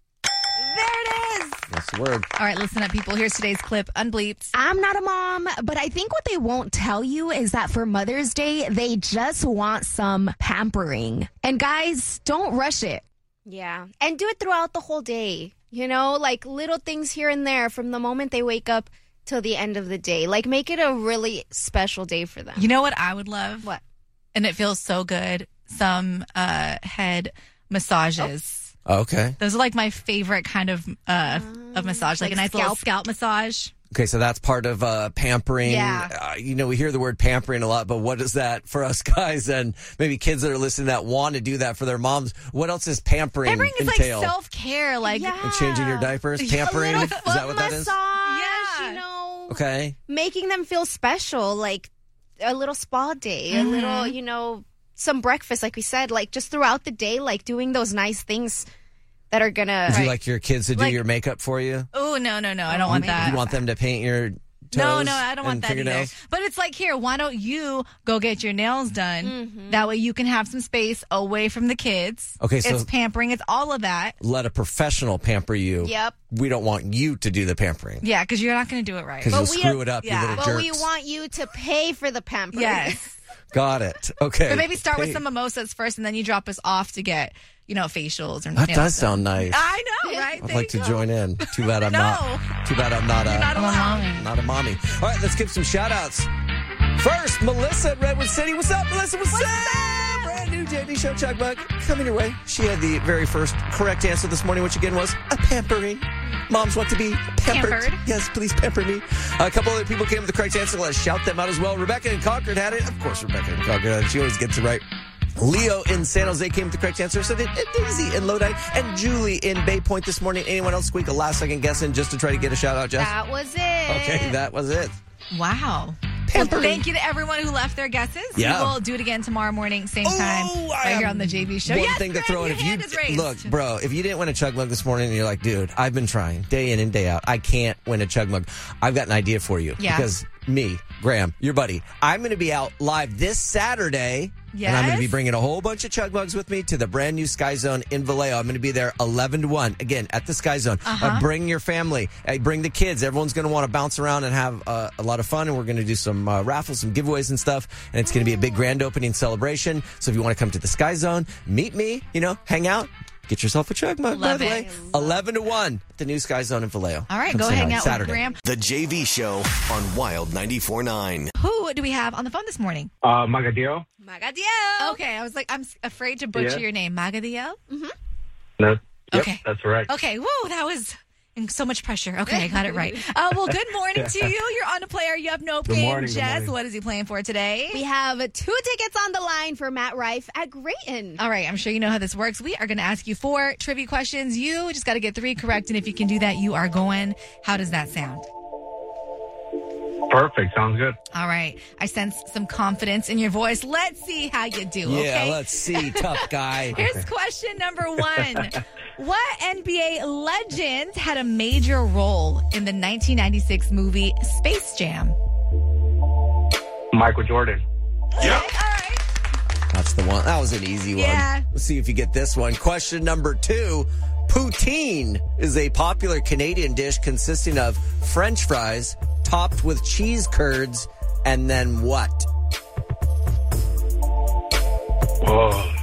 There it is. That's the word. All right, listen up, people. Here's today's clip, unbleeped. I'm not a mom, but I think what they won't tell you is that for Mother's Day, they just want some pampering. And guys, don't rush it. Yeah. And do it throughout the whole day. You know, like little things here and there from the moment they wake up till the end of the day. Like make it a really special day for them. You know what I would love? What? And it feels so good. Some uh, head massages. Oh, okay. Those are like my favorite kind of uh, of massage, like, like a nice little scalp? scalp massage. Okay, so that's part of uh, pampering. Yeah. Uh, you know, we hear the word pampering a lot, but what is that for us guys and maybe kids that are listening that want to do that for their moms? What else is pampering, Pampering is entail? like self care, like Yeah. And changing your diapers? A Pampering? A Is little that what that massage, is? Yeah. you know. Okay. Making them feel special, like a little spa day, Mm-hmm. a little, you know, some breakfast, like we said, like just throughout the day, like doing those nice things that are gonna. Would you like your kids to do Like- your makake for you? Oh no, no, no! I don't want that. You want them to paint your toes No, no, I don't want and that either. fingernails? But it's like, here, why don't you go get your nails done? Mm-hmm. That way you can have some space away from the kids. Okay, so- it's pampering. It's all of that. Let a professional pamper you. Yep. We don't want you to do the pampering. Yeah, because you're not going to do it right. Because you'll we- screw it up, yeah. you little But jerks. we want you to pay for the pampering. Yes. Got it. Okay. But maybe start with Hey, some mimosas first, and then you drop us off to get, you know, facials or That nails does done. sound nice. I know, right? I'd There like you to go. join in. Too bad I'm No. not. Too bad I'm not a. You're not allowed. Not a mommy. All right, let's give some shout outs. First, Melissa at Redwood City. What's up, Melissa? What's, What's up? up? Brand new J D Show Chug Bug coming your way. She had the very first correct answer this morning, which again was a pampering. Moms want to be pampered. Pampered. Yes, please pamper me. A couple other people came with the correct answer. Let's shout them out as well. Rebecca in Concord had it. Of course, Rebecca in Concord had it. She always gets it right. Leo in San Jose came with the correct answer. So did Daisy in Lodi and Julie in Bay Point this morning. Anyone else squeak a last second guess in just to try to get a shout out, Jess? That was it. Okay, that was it. Wow. Well, thank you to everyone who left their guesses. Yeah. We will do it again tomorrow morning, same time, right here on the J V Show. One Yes, thing to Greg, throw in, your if you hand is raised. look, bro, if you didn't win a chug mug this morning and you're like, dude, I've been trying day in and day out, I can't win a chug mug. I've got an idea for you. Yeah. Because me, Graham, your buddy, I'm going to be out live this Saturday. And I'm going to be Yes. bringing a whole bunch of chug mugs with me to the brand new Sky Zone in Vallejo. I'm going to be there eleven to one, again, at the Sky Zone. Uh-huh. Uh, bring your family. Uh, bring the kids. Everyone's going to want to bounce around and have uh, a lot of fun. And we're going to do some uh, raffles, some giveaways and stuff. And it's going to be a big grand opening celebration. So if you want to come to the Sky Zone, meet me, you know, hang out. Get yourself a chug mug, Love by the it. way. eleven to one at the new Sky Zone in Vallejo. All right, Come go say hang hi. out Saturday. with Graham. The J V Show on Wild ninety-four point nine. Who do we have on the phone this morning? Uh, Magadio. Magadio. Okay, I was like, I'm s- afraid to butcher Yeah. your name. Magadio? Mm-hmm. No, yep, Okay. that's right. Okay, whoa, that was in so much pressure. Okay, I got it right. Uh, well, good morning to you. You're on a player. You have no Good game. morning, good Jess, morning. what is he playing for today? We have two tickets on the line for Matt Rife at Grayton. All right, I'm sure you know how this works. We are going to ask you four trivia questions. You just got to get three correct, and if you can do that, you are going. How does that sound? Perfect. Sounds good. All right, I sense some confidence in your voice. Let's see how you do, Yeah, okay? let's see. Tough guy. Here's question number one. What N B A legend had a major role in the nineteen ninety-six movie Space Jam? Michael Jordan. Yep. That's the one. That was an easy one. Yeah. Let's see if you get this one. Question number two. Poutine is a popular Canadian dish consisting of French fries topped with cheese curds and then what? Oh.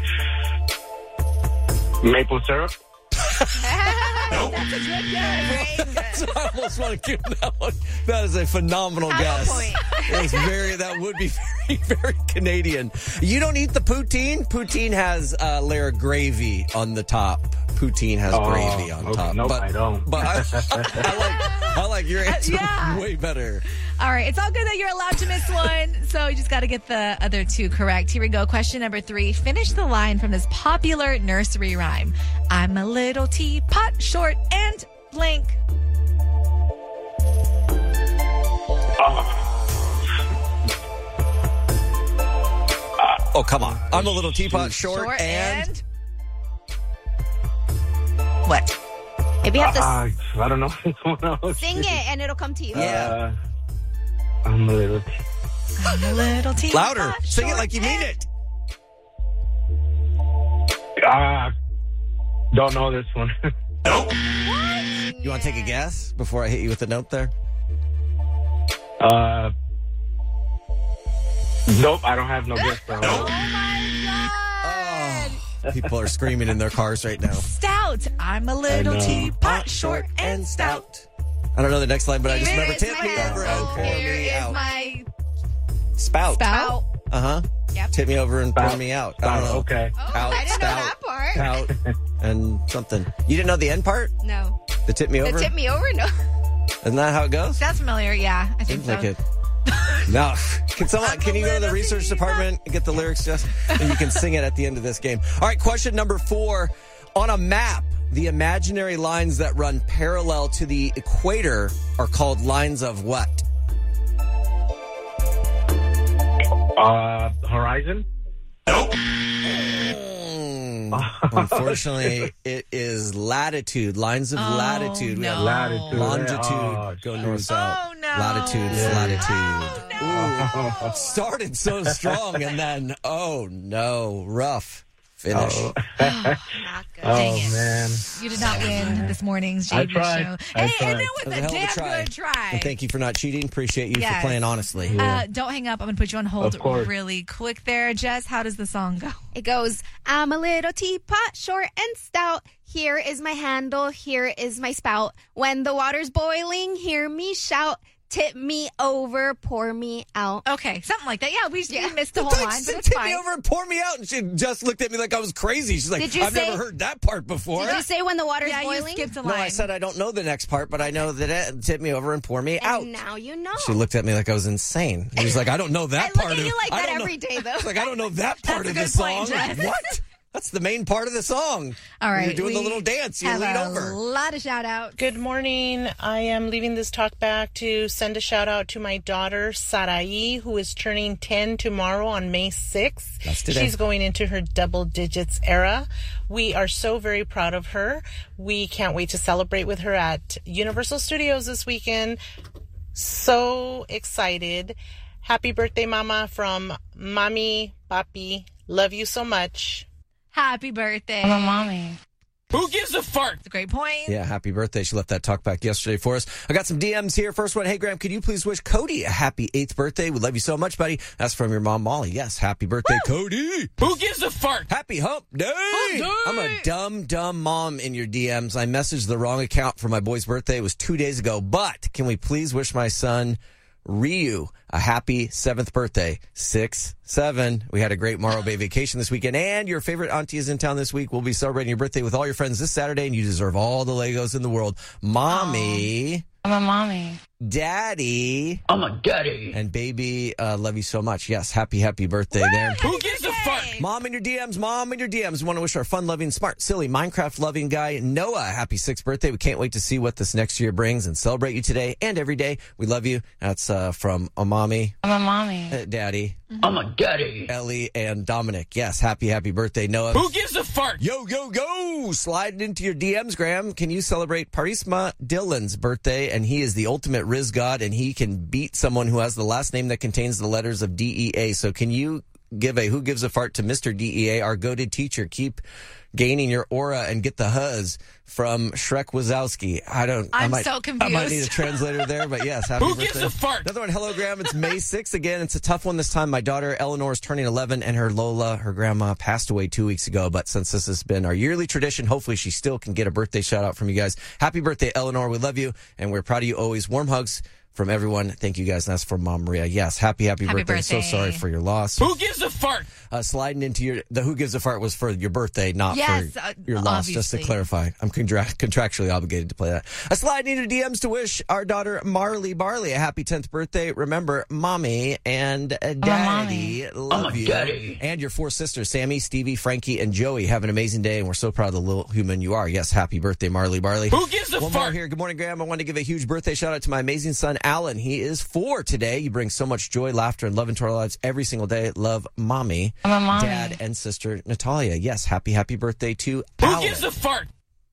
Maple syrup. That's a good guess. I almost want to give that one. That is a phenomenal Half a guess. point. It's very. That would be very, very Canadian. You don't eat the poutine. Poutine has a layer of gravy on the top. Poutine has Oh, gravy on okay. top. Nope, but, I don't. But I, I like. I like your answer yeah. way better. All right, it's all good that you're allowed to miss one, so you just got to get the other two correct. Here we go. Question number three. Finish the line from this popular nursery rhyme. I'm a little teapot, short and blank. Oh, come on. I'm a little teapot, short, Short and... and... What? Maybe you have to Uh, I don't know. Someone else. sing it and it'll come to you. Uh, I'm a little. I'm a little teapot. Louder. Sing it short like you mean and- it. Uh, don't know this one. You want to take a guess before I hit you with the note there? Uh, nope. I don't have no guess. Though. People are screaming in their cars right now. Stout. I'm a little know. teapot, short and stout. I don't know the next line, but I just Here remember is tip my me over and pour Here me is out. my Spout. spout. Uh huh. Yep. Tip me over and pour Spout. me out. I don't know. Okay. Oh, Out, I didn't know stout, that part. Out, and something. You didn't know the end part? No. The tip me The over? tip me over? No. Isn't that how it goes? Sounds familiar. Yeah, I think Seems so. like it. No. Can someone? Can you go to the research department and get the lyrics, Jess? And you can sing it at the end of this game. All right. Question number four. On a map, the imaginary lines that run parallel to the equator are called lines of what? Uh, Horizon. Mm, unfortunately, it is latitude. Lines of Oh, latitude. We no. have Latitude. longitude. Oh, go shoot. north south. Oh, no. Latitude, Yeah. latitude. Oh, Ooh, started so strong, and then oh no, rough finish. Oh, Not good. oh Dang it. man. You did not win this morning's I J V tried. show. I Hey, and tried. it was That was a a hell of a damn try. good try. And thank you for not cheating. Appreciate you Yes. for playing honestly. Uh, don't hang up. I'm going to put you on hold Of course. really quick there. Jess, how does the song go? It goes, I'm a little teapot, short and stout. Here is my handle, here is my spout. When the water's boiling, hear me shout. Tip me over, pour me out. Okay, something like that. Yeah, we, Yeah. we missed the whole Thanks, line, but she it's tipped fine. me over and pour me out, and she just looked at me like I was crazy. She's like, Did you I've say- never heard that part before. Did you say when the water's Yeah, you boiling? skipped a No, line. I said I don't know the next part, but I know that it tip me over and pour me out. And now you know. She looked at me like I was insane. She was like, I don't know that I look part at of you like I that don't know- every day, though. She's like, I don't know that part That's a of the good point, song. Jess. What? That's the main part of the song. All right. You're doing the we little dance. You have lean a over. lot of shout outs. Good morning. I am leaving this talk back to send a shout out to my daughter, Sarai, who is turning ten tomorrow on May sixth. That's today. She's going into her double digits era. We are so very proud of her. We can't wait to celebrate with her at Universal Studios this weekend. So excited. Happy birthday, Mama, from Mommy, Papi. Love you so much. Happy birthday. I'm a mommy. Who gives a fart? That's a great point. Yeah, happy birthday. She left that talk back yesterday for us. I got some D Ms here. First one, hey, Graham, could you please wish Cody a happy eighth birthday? We love you so much, buddy. That's from your mom, Molly. Yes, happy birthday, Woo! Cody. Who gives a fart? Happy hump day. Hump day. I'm a dumb, dumb mom in your D Ms. I messaged the wrong account for my boy's birthday. It was two days ago, but can we please wish my son Ryu a happy seventh birthday? Six, seven. We had a great Morro Bay vacation this weekend, and your favorite auntie is in town this week. We'll be celebrating your birthday with all your friends this Saturday, and you deserve all the Legos in the world. Mommy. I'm a mommy. Daddy. I'm a daddy. And baby, uh, love you so much. Yes, happy, happy birthday Woo, there. Who gives a fart? Mom in your D Ms, mom in your D Ms. We want to wish our fun-loving, smart, silly, Minecraft-loving guy, Noah, a happy sixth birthday. We can't wait to see what this next year brings and celebrate you today and every day. We love you. That's uh, from a mommy. I'm a mommy. Uh, Daddy. I'm a daddy. Ellie and Dominic. Yes, happy, happy birthday, Noah. Who gives a fart? Yo, yo, go! Sliding into your D Ms, Graham. Can you celebrate Parisma Dillon's birthday? And he is the ultimate Riz God, and he can beat someone who has the last name that contains the letters of D E A. So can you give a who gives a fart to Mister D E A, our goated teacher? Keep gaining your aura and get the huzz from Shrek Wazowski. I don't. I'm I might, so confused. I might need a translator there, but yes, happy Who birthday. gives a fart? Another one. Hello, Graham. It's May sixth again. It's a tough one this time. My daughter Eleanor is turning eleven, and her Lola, her grandma, passed away two weeks ago. But since this has been our yearly tradition, hopefully she still can get a birthday shout out from you guys. Happy birthday, Eleanor. We love you, and we're proud of you always. Warm hugs from everyone. Thank you guys. And that's from Mom Maria. Yes, happy, happy, Happy birthday. birthday. So sorry for your loss. Who gives a fart? Uh, sliding into your, the who gives a fart was for your birthday, not Yes, for uh, your loss, just to obviously. clarify. I'm contra- contractually obligated to play that. A sliding into D Ms to wish our daughter Marley Barley a happy tenth birthday. Remember, Mommy and uh, Daddy love I'm a you. daddy. And your four sisters, Sammy, Stevie, Frankie, and Joey. Have an amazing day, and we're so proud of the little human you are. Yes, happy birthday, Marley Barley. Who gives a One fart? more here. Good morning, Graham. I want to give a huge birthday shout out to my amazing son, Alan. He is four today. You bring so much joy, laughter, and love into our lives every single day. Love, Mommy, I'm a mommy. Dad, and sister Natalia. Yes, happy, happy birthday to Who Alan. gives a fart?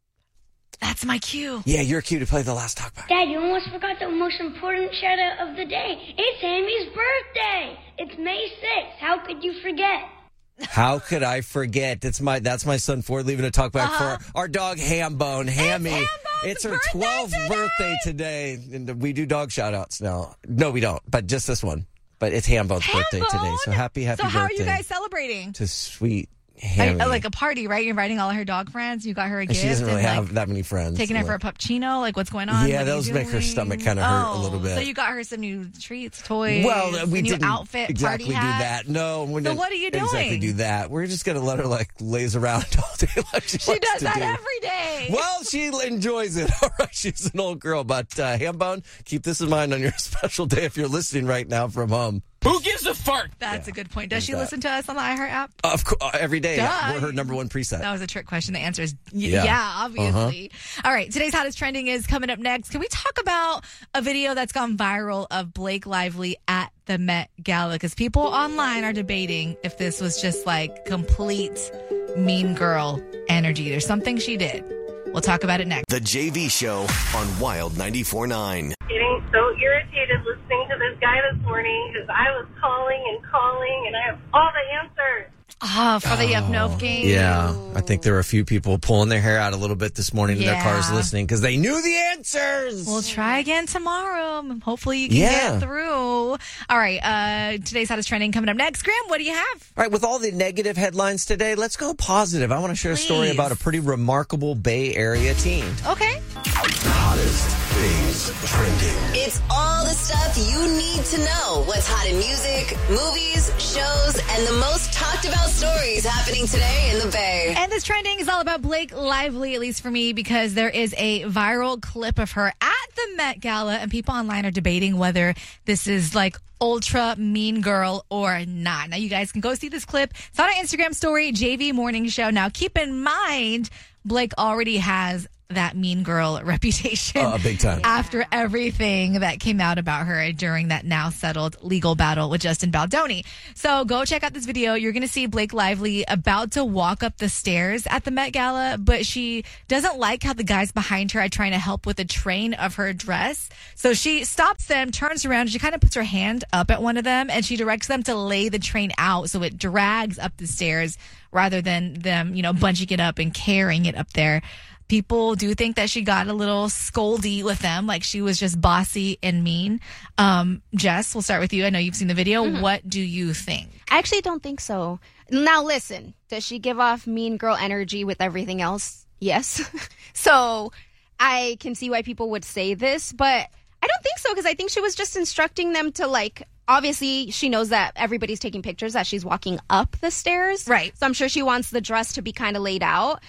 That's my cue. Yeah, you're cue to play the last talk back. Dad, you almost forgot the most important shout out of the day. It's Amy's birthday. It's May sixth. How could you forget? How could I forget? It's my that's my son Ford leaving a talk back Uh-huh. for our dog Hambone, Hammy. Hambone's It's her birthday twelfth today. birthday today, and we do dog shout outs now. No, we don't, but just this one. But it's Hambone's birthday today, so happy, happy So how birthday are you guys celebrating? to sweet Are- Hammy. like a party, right? You're inviting all of her dog friends. You got her a and gift. she doesn't really and, have like, that many friends. taking her for a Like- puppuccino. Like, what's going on? Yeah, What are you those make her doing? stomach kinda hurt a little bit. So you got her some new treats, toys. Well, we a new didn't outfit, exactly party do hat. that. No, we So didn't what are you exactly doing? do that. We're just going to let her like laze around all day like she, She likes does to that do. every day. Well, she enjoys it. All right, she's an old girl. But uh, Hambone, keep this in mind on your special day if you're listening right now from home. Who gives a fart? That's a good point. Does she that. listen to us on the iHeart app? Of course, uh, every day. Duh. We're her number one preset. That was a trick question. The answer is y- Yeah. yeah, obviously. Uh-huh. All right, today's hottest trending is coming up next. Can we talk about a video that's gone viral of Blake Lively at the Met Gala? Because people online are debating if this was just like complete mean girl energy. There's something she did. We'll talk about it next. The J V Show on Wild ninety-four point nine. Getting so irritated listening to this guy this morning because I was calling and calling and I have all the answers. Ah, for the Yevnov game. Yeah, I think there were a few people pulling their hair out a little bit this morning in their Yeah. cars listening because they knew the answers. We'll try again tomorrow. Hopefully you can Yeah. get through. All right, uh, today's hottest trending coming up next. Graham, what do you have? All right, with all the negative headlines today, let's go positive. I want to share a story Please. about a pretty remarkable Bay Area teen. Okay. Hottest Today's trending. It's all the stuff you need to know. What's hot in music, movies, shows, and the most talked about stories happening today in the Bay. And this trending is all about Blake Lively, at least for me, because there is a viral clip of her at the Met Gala, and people online are debating whether this is like ultra mean girl or not. Now, you guys can go see this clip. It's on our Instagram story, J V Morning Show. Now, keep in mind, Blake already has that mean girl reputation. Uh, big time. After everything that came out about her during that now settled legal battle with Justin Baldoni. So go check out this video. You're going to see Blake Lively about to walk up the stairs at the Met Gala, but she doesn't like how the guys behind her are trying to help with the train of her dress. So she stops them, turns around, she kind of puts her hand up at one of them, and she directs them to lay the train out so it drags up the stairs rather than them, you know, bunching it up and carrying it up there. People do think that she got a little scoldy with them, like she was just bossy and mean. Um, Jess, we'll start with you. I know you've seen the video. Mm-hmm. What do you think? I actually don't think so. Now, listen, does she give off mean girl energy with everything else? Yes. So I can see why people would say this, but I don't think so, because I think she was just instructing them to, like, obviously she knows that everybody's taking pictures as she's walking up the stairs. Right. So I'm sure she wants the dress to be kind of laid out.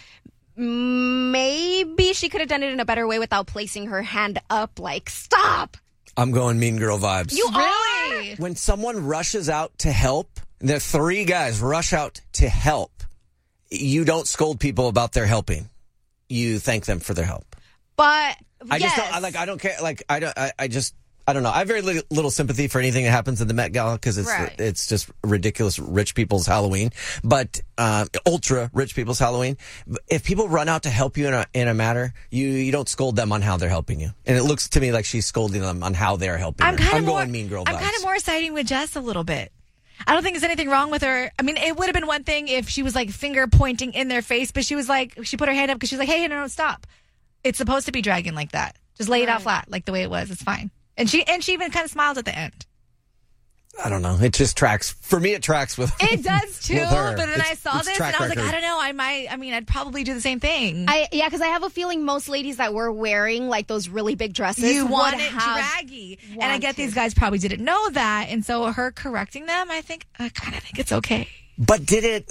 Maybe she could have done it in a better way without placing her hand up, like, stop. I'm going mean girl vibes. You really? When someone rushes out to help, the three guys rush out to help, you don't scold people about their helping. You thank them for their help. But I yes. just don't, I, like, I don't care. Like, I don't, I, I just, I don't know. I have very li- little sympathy for anything that happens in the Met Gala because it's right. it's just ridiculous rich people's Halloween, but uh, ultra rich people's Halloween. If people run out to help you in a in a matter, you you don't scold them on how they're helping you. And it looks to me like she's scolding them on how they're helping. I'm her. kind I'm of going more, mean girl vibes. I'm kind of more siding with Jess a little bit. I don't think there's anything wrong with her. I mean, it would have been one thing if she was like finger pointing in their face, but she was like, she put her hand up because she was like, hey, no, no, stop. It's supposed to be dragging like that. Just lay it out flat, like the way it was. It's fine. And she and she even kind of smiled at the end. I don't know. It just tracks. For me, it tracks with It does too. But then it's, I saw this and I was record. like, I don't know. I might, I mean, I'd probably do the same thing. I Yeah, because I have a feeling most ladies that were wearing like those really big dresses You would want it have draggy. And I get these guys probably didn't know that. And so her correcting them, I think, I kind of think it's okay. But did it...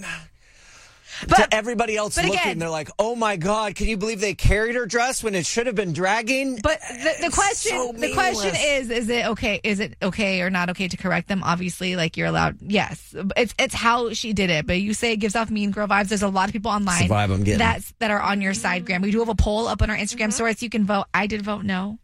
But, to everybody else looking, again, they're like, oh my God, can you believe they carried her dress when it should have been dragging? But the, the question so the question is, is it okay? Is it okay or not okay to correct them? Obviously, like you're allowed. Yes. It's it's how she did it. But you say it gives off mean girl vibes. There's a lot of people online It's the vibe I'm getting. that's, that are on your side, Graham. We do have a poll up on our Instagram mm-hmm. story so you can vote. I did vote no.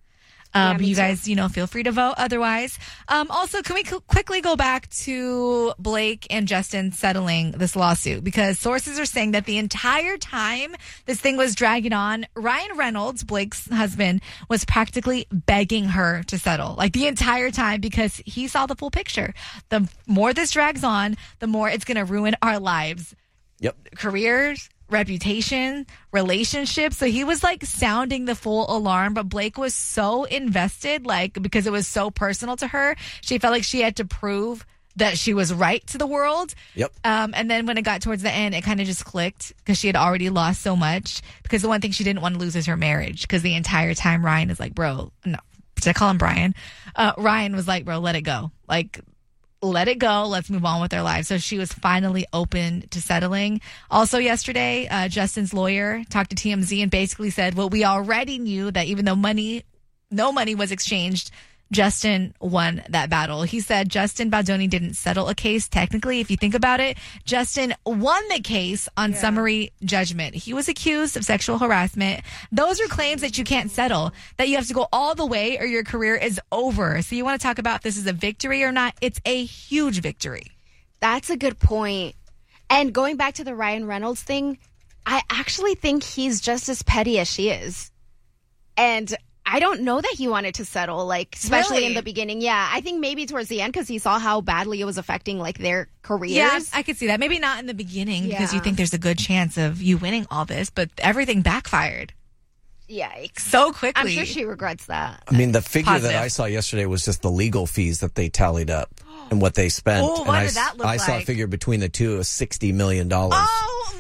Um, yeah, you too. guys, you know, feel free to vote otherwise. Um, also, can we c- quickly go back to Blake and Justin settling this lawsuit? Because sources are saying that the entire time this thing was dragging on, Ryan Reynolds, Blake's husband, was practically begging her to settle. Like the entire time because he saw the full picture. The more this drags on, the more it's going to ruin our lives. Yep. Careers, reputation, relationships. So he was like sounding the full alarm, but Blake was so invested, like because it was so personal to her. She felt like she had to prove that she was right to the world. Yep. Um, and then when it got towards the end, it kind of just clicked because she had already lost so much. Because the one thing she didn't want to lose is her marriage. Because the entire time Ryan is like, bro, no, did I call him Brian? Uh, Ryan was like, bro, let it go. Like, let it go. Let's move on with their lives. So she was finally open to settling. Also yesterday, uh, Justin's lawyer talked to T M Z and basically said, well, we already knew that even though money, no money was exchanged, Justin won that battle. He said Justin Baldoni didn't settle a case. Technically, if you think about it, Justin won the case on yeah. summary judgment. He was accused of sexual harassment. Those are claims that you can't settle, that you have to go all the way or your career is over. So you want to talk about if this is a victory or not? It's a huge victory. That's a good point. And going back to the Ryan Reynolds thing, I actually think he's just as petty as she is. And I don't know that he wanted to settle, like, especially really? in the beginning. Yeah, I think maybe towards the end because he saw how badly it was affecting, like, their careers. Yeah, I could see that. Maybe not in the beginning yeah. because you think there's a good chance of you winning all this, but everything backfired. Yikes. So quickly. I'm sure she regrets that. I mean, the figure Positive. that I saw yesterday was just the legal fees that they tallied up and what they spent. Oh, what and I, did that look I like? saw a figure between the two of sixty million dollars. Oh, my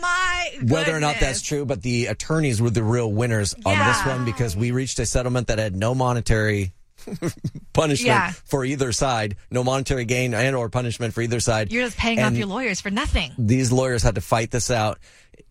whether or not that's true, but the attorneys were the real winners on Yeah. this one because we reached a settlement that had no monetary punishment Yeah. for either side, no monetary gain and or punishment for either side. You're just paying And off your lawyers for nothing. These lawyers had to fight this out.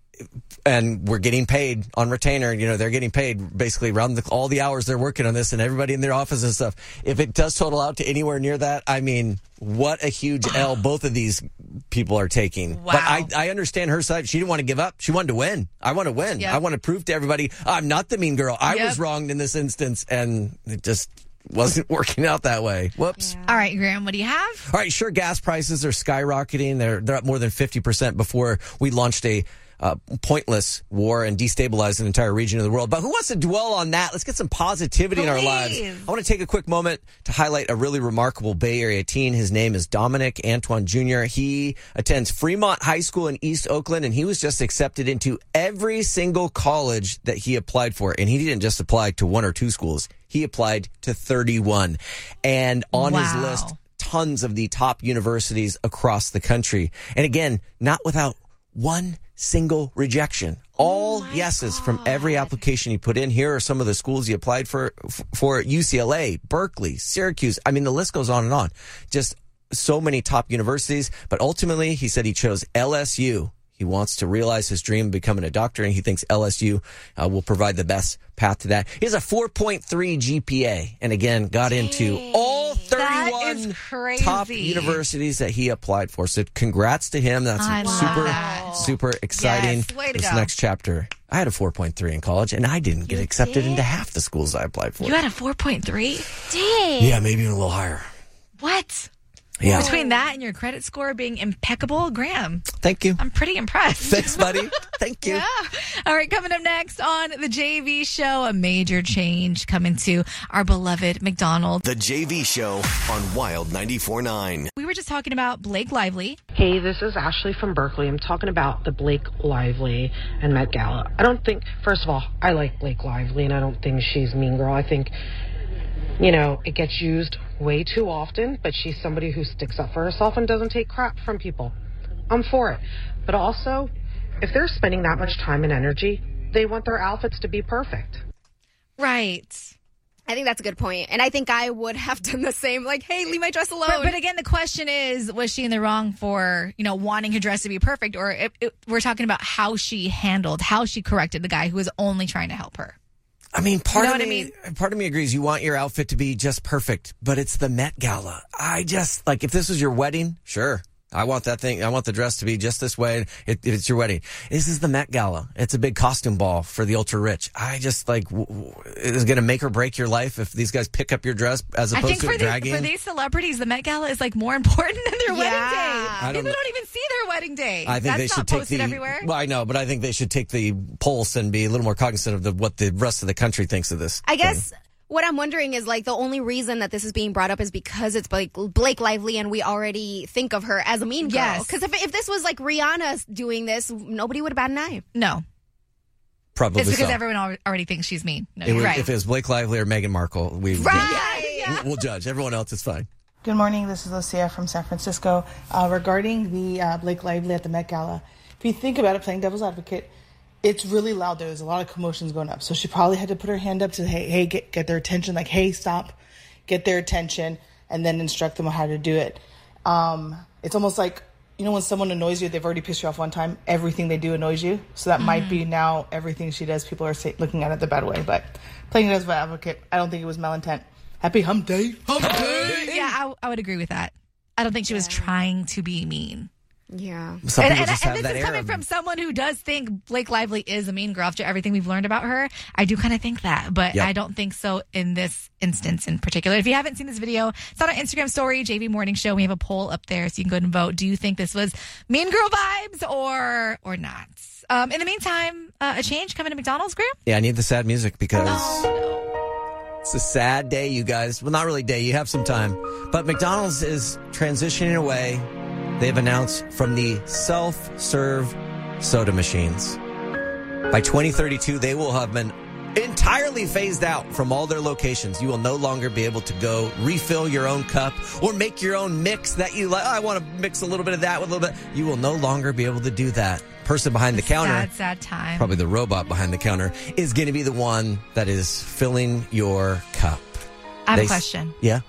And we're getting paid on retainer. You know, they're getting paid basically around the, all the hours they're working on this and everybody in their office and stuff. If it does total out to anywhere near that, I mean, what a huge L both of these people are taking. Wow. But I, I understand her side. She didn't want to give up. She wanted to win. I want to win. Yep. I want to prove to everybody I'm not the mean girl. I Yep. was wronged in this instance, and it just wasn't working out that way. Whoops. All right, Graham, what do you have? All right, sure, gas prices are skyrocketing. They're they're up more than fifty percent before we launched a uh, pointless war and destabilized an entire region of the world. But who wants to dwell on that? Let's get some positivity in our lives. I want to take a quick moment to highlight a really remarkable Bay Area teen. His name is Dominic Antoine Junior He attends Fremont High School in East Oakland, and he was just accepted into every single college that he applied for. And he didn't just apply to one or two schools. He applied to thirty-one. And on his Wow. list, tons of the top universities across the country. And again, not without one single rejection. All yeses from every application he put in. Here are some of the schools he applied for, for U C L A, Berkeley, Syracuse. I mean, the list goes on and on. Just so many top universities. But ultimately, he said he chose L S U. He wants to realize his dream of becoming a doctor, and he thinks L S U uh, will provide the best path to that. He has a four point three G P A, and again, got into all thirty-one crazy. top universities that he applied for. So congrats to him. That's I love super, that. super exciting. Yes, way to this go. next chapter. I had a four point three in college, and I didn't get accepted into half the schools I applied for. You had a four point three? Dang. Yeah, maybe even a little higher. What? Yeah. Between that and your credit score being impeccable, Graham, Thank you. I'm pretty impressed. Thanks, buddy. Thank you. Yeah. All right, coming up next on the J V Show, a major change coming to our beloved McDonald's. The J V Show on Wild ninety-four point nine. We were just talking about Blake Lively. Hey, this is Ashley from Berkeley. I'm talking about the Blake Lively and Met Gala. I don't think, first of all, I like Blake Lively, and I don't think she's Mean Girl. I think, you know, it gets used way too often, but she's somebody who sticks up for herself and doesn't take crap from people. I'm for it. But also, if they're spending that much time and energy, they want their outfits to be perfect. Right. I think that's a good point. And I think I would have done the same. Like, hey, leave my dress alone. But, but again, the question is, was she in the wrong for, you know, wanting her dress to be perfect? Or it, it, we're talking about how she handled, how she corrected the guy who was only trying to help her. I mean, part You know of what I me, mean? part of me agrees. You want your outfit to be just perfect, but it's the Met Gala. I just like if this was your wedding, sure. I want that thing. I want the dress to be just this way. If, if it's your wedding, this is the Met Gala. It's a big costume ball for the ultra rich. I just like w- w- it's going to make or break your life if these guys pick up your dress as I opposed think to for, it the, dragging. for these celebrities, the Met Gala is like more important than their wedding day. I don't People know. don't even see their wedding day. I think That's they should not take posted the. everywhere. Well, I know, but I think they should take the pulse and be a little more cognizant of the, what the rest of the country thinks of this. I thing. guess what I'm wondering is like the only reason that this is being brought up is because it's Blake, Blake Lively and we already think of her as a mean girl. Yes. Because if, if this was like Rihanna doing this, nobody would have batted an eye. No. Probably It's because so. everyone al- already thinks she's mean. No, It you're would- right. If it was Blake Lively or Meghan Markle, we would Right. we'll, we'll judge. Everyone else is fine. Good morning. This is Lucia from San Francisco. Uh, regarding the uh, Blake Lively at the Met Gala, if you think about it, playing devil's advocate, it's really loud. There's a lot of commotions going up. So she probably had to put her hand up to, hey, hey, get, get their attention. Like, hey, stop, get their attention, and then instruct them on how to do it. Um, it's almost like, you know, when someone annoys you, they've already pissed you off one time. Everything they do annoys you. So that might be now everything she does. People are say, looking at it the bad way. But playing devil's advocate, I don't think it was malintent. Happy hump day. Hump day. Yeah, I, I would agree with that. I don't think she was trying to be mean. Yeah. Some and people and, just and have this that is air coming of- from someone who does think Blake Lively is a mean girl after everything we've learned about her. I do kind of think that, but Yep. I don't think so in this instance in particular. If you haven't seen this video, it's on our Instagram story, J V Morning Show. We have a poll up there, so you can go ahead and vote. Do you think this was mean girl vibes or or not? Um, in the meantime, uh, a change coming to McDonald's, Graham? Yeah, I need the sad music because Oh, it's a sad day, you guys. Well, not really day. You have some time. But McDonald's is transitioning away. They've announced from the self-serve soda machines. By twenty thirty-two, they will have been entirely phased out from all their locations. You will no longer be able to go refill your own cup or make your own mix that you like. Oh, I want to mix a little bit of that with a little bit. You will no longer be able to do that. Person behind the counter, Sad, sad time. probably the robot behind the counter, is going to be the one that is filling your cup. I have They a s- question. Yeah.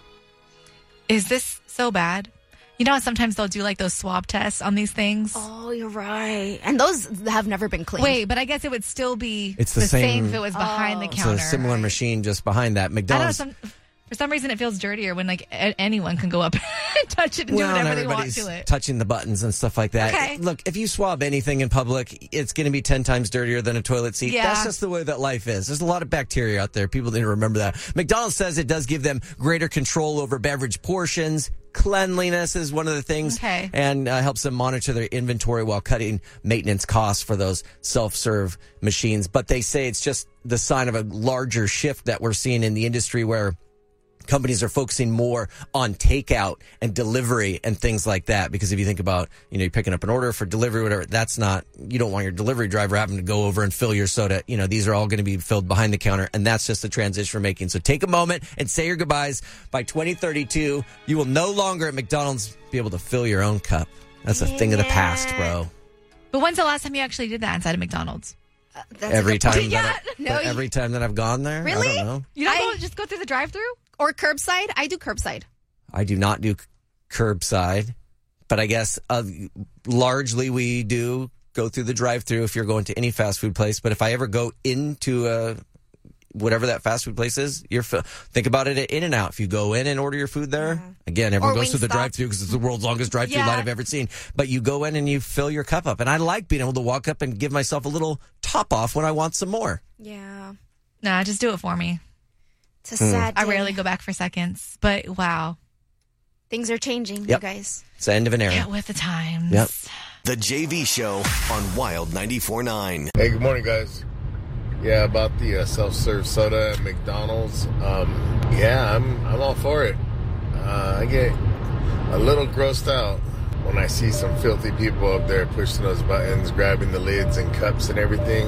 Is this so bad? You know how sometimes they'll do like those swab tests on these things? Oh, you're right. And those have never been cleaned. Wait, but I guess it would still be It's the same- if it was behind the It's counter. a similar machine just behind that. I don't know, McDonald's. some, for some reason it feels dirtier when like a- anyone can go up and touch it and Well, do and whatever they want everybody's to it. touching the buttons and stuff like that. Okay. Look, if you swab anything in public, it's going to be ten times dirtier than a toilet seat. Yeah. That's just the way that life is. There's a lot of bacteria out there. People need to remember that. McDonald's says it does give them greater control over beverage portions. Cleanliness is one of the things, Okay. and uh, helps them monitor their inventory while cutting maintenance costs for those self-serve machines. But they say it's just the sign of a larger shift that we're seeing in the industry where companies are focusing more on takeout and delivery and things like that. Because if you think about, you know, you're picking up an order for delivery, whatever, that's not, you don't want your delivery driver having to go over and fill your soda. You know, these are all going to be filled behind the counter. And that's just the transition we're making. So take a moment and say your goodbyes. By twenty thirty-two, you will no longer at McDonald's be able to fill your own cup. That's a thing of the past, bro. But when's the last time you actually did that inside of McDonald's? Every time yeah, that I, no, but you- every time that I've gone there, Really? I don't know. You don't go, just go through the drive-through? Or curbside? I do curbside. I do not do curbside, but I guess uh, largely we do go through the drive-through if you're going to any fast food place. But if I ever go into a whatever that fast food place is, you're fi- think about it at In-N-Out. If you go in and order your food there, again, everyone Or goes through the Wingstop. drive-through because it's the world's longest drive-through Yeah. line I've ever seen. But you go in and you fill your cup up, and I like being able to walk up and give myself a little top off when I want some more. Yeah. Nah, just do it for me. It's a Hmm. sad I day. rarely go back for seconds, but wow. Things are changing, Yep. you guys. It's the end of an era. Get with the times. Yep. The J V Show on Wild ninety-four point nine. Hey, good morning, guys. Yeah, about the uh, self-serve soda at McDonald's. Um, yeah, I'm I'm all for it. Uh, I get a little grossed out when I see some filthy people up there pushing those buttons, grabbing the lids and cups and everything.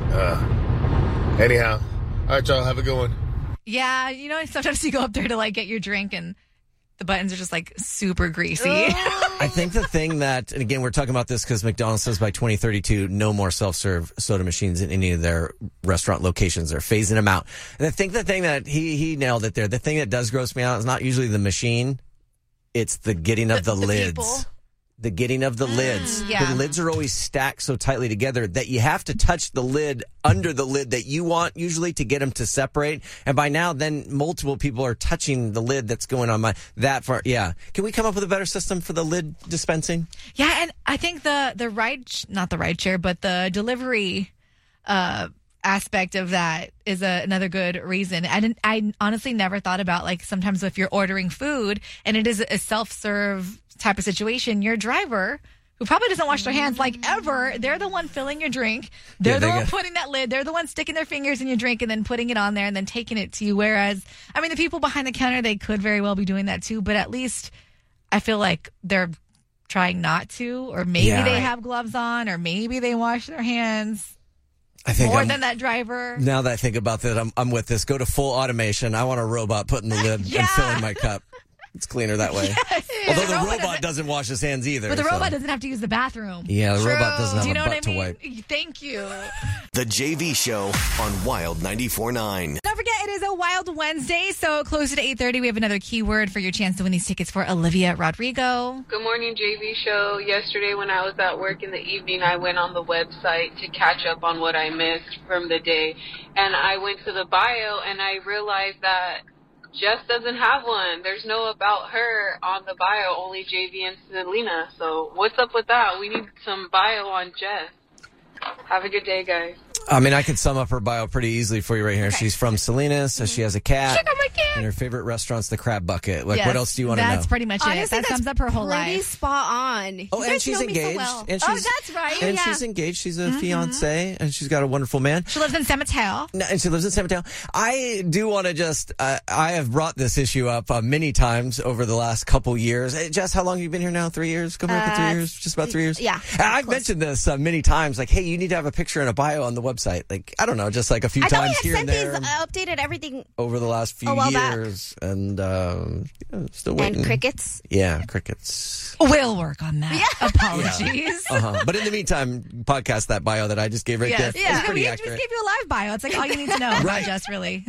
Uh, anyhow, all right, y'all, have a good one. Yeah, you know, sometimes you go up there to like get your drink and the buttons are just like super greasy. I think the thing that, and again, we're talking about this because McDonald's says by twenty thirty-two, no more self-serve soda machines in any of their restaurant locations. They're phasing them out. And I think the thing that he, he nailed it there. The thing that does gross me out is not usually the machine. It's the getting of the, The- the lids. people. The getting of the lids. yeah. The lids are always stacked so tightly together that you have to touch the lid under the lid that you want usually to get them to separate. And by now, then multiple people are touching the lid that's going on my, that far. Yeah. Can we come up with a better system for the lid dispensing? Yeah, and I think the the ride, not the ride share, but the delivery uh, aspect of that is a, another good reason. I didn't, I honestly never thought about like sometimes if you're ordering food and it is a self-serve type of situation, your driver, who probably doesn't wash their hands like ever, they're the one filling your drink. They're Yeah, the they one got- putting that lid. They're the one sticking their fingers in your drink and then putting it on there and then taking it to you. Whereas, I mean, the people behind the counter, they could very well be doing that too, but at least I feel like they're trying not to, or maybe Yeah. they have gloves on, or maybe they wash their hands I think more I'm- than that driver. Now that I think about that, I'm, I'm with this. Go to full automation. I want a robot putting the lid and filling my cup. It's cleaner that way. Although the robot robot doesn't wash his hands either. But the so- robot doesn't have to use the bathroom. Yeah, the robot doesn't have Do you a know butt what I to mean? wipe. Thank you. The J V Show on Wild ninety-four point nine. Don't forget, it is a Wild Wednesday, so close at eight thirty. We have another keyword for your chance to win these tickets for Olivia Rodrigo. Good morning, J V Show. Yesterday when I was at work in the evening, I went on the website to catch up on what I missed from the day. And I went to the bio and I realized that Jess doesn't have one. There's no about her on the bio, only J V and Selena. So what's up with that? We need some bio on Jess. Have a good day, guys. I mean, I could sum up her bio pretty easily for you right here. She's from Salinas, so she has a cat. Sugar my cat. And her favorite restaurant's the Crab Bucket. Like, Yes, what else do you want to know? That's pretty much Honestly, it. That that's sums up her whole pretty life. spot on. Oh, You and guys she's know me so engaged. well. And Oh, she's, that's right. And yeah. she's engaged. She's a Mm-hmm. fiance, and she's got a wonderful man. She lives in San Mateo. No, and she lives in San Mateo. I do want to just, uh, I have brought this issue up uh, many times over the last couple years. Hey, Jess, how long have you been here now? Three years? Coming up for Uh, three years? Just about three years? yeah, And I've mentioned this uh, many times. Like, hey, you need to have a picture and a bio on the website? Like, I don't know, just like a few I thought times we here had and sent there these, uh, updated everything. over the last few a while back. years. And um, yeah, still waiting. And crickets. Yeah, crickets. We'll work on that. Yeah. Apologies. Yeah. Uh-huh. But in the meantime, podcast that bio that I just gave right Yes. there. Yeah, It's pretty we accurate. just gave you a live bio. It's like all you need to know about Right. Jess, really.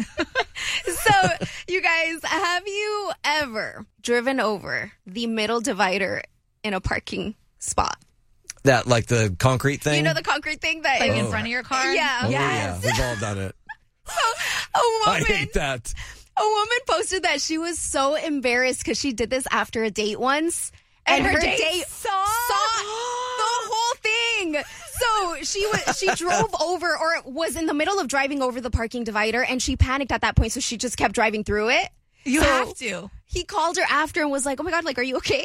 So, you guys, have you ever driven over the middle divider in a parking spot? That, like the concrete thing? You know the concrete thing that Like Oh. in front of your car? Yeah. Oh, Yes. yeah. We've all done it. A woman, I hate that. a woman posted that she was so embarrassed because she did this after a date once, And and, her her, date date saw? saw the whole thing. So she was she drove over, or was in the middle of driving over the parking divider, and she panicked at that point, so she just kept driving through it. You So have to. He called her after and was like, "Oh my God, like, are you okay?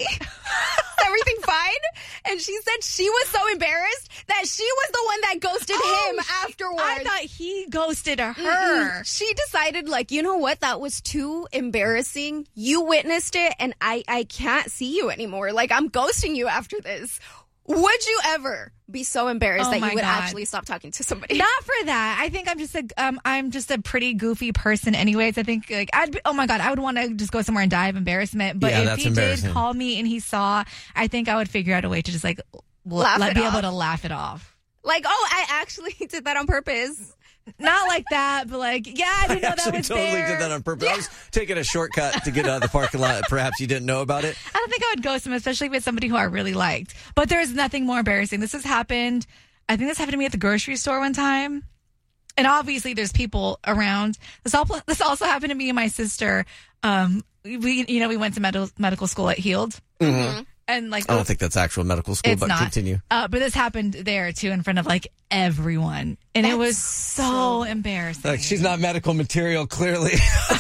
Is everything fine?" And she said she was so embarrassed that she was the one that ghosted Oh, him she- afterwards. I thought he ghosted her. Mm-mm. She decided, like, you know what? That was too embarrassing. You witnessed it, and I, I can't see you anymore. Like, I'm ghosting you after this. Would you ever be so embarrassed Oh that my you would God. actually stop talking to somebody? Not for that. I think I'm just a um I'm just a pretty goofy person anyways. I think like I'd be, oh my God, I would want to just go somewhere and die of embarrassment. But Yeah, if that's he did embarrassing. call me and he saw, I think I would figure out a way to just like l- Laugh let it be off. able to laugh it off. Like, oh, I actually did that on purpose. Not like that, but like, yeah, I didn't know I that actually was totally there. did that on purpose. I was taking a shortcut to get out of the parking lot. Perhaps you didn't know about it. I don't think I would ghost him, especially with somebody who I really liked. But there's nothing more embarrassing. This has happened. I think this happened to me at the grocery store one time. And obviously, there's people around. This all this also happened to me and my sister. Um, we you know we went to medical medical school at Heald, Mm-hmm. and like I don't think that's actual medical school, it's but not. continue. Uh, but this happened there too, in front of like everyone, and it was so embarrassing. Like, she's not medical material, clearly.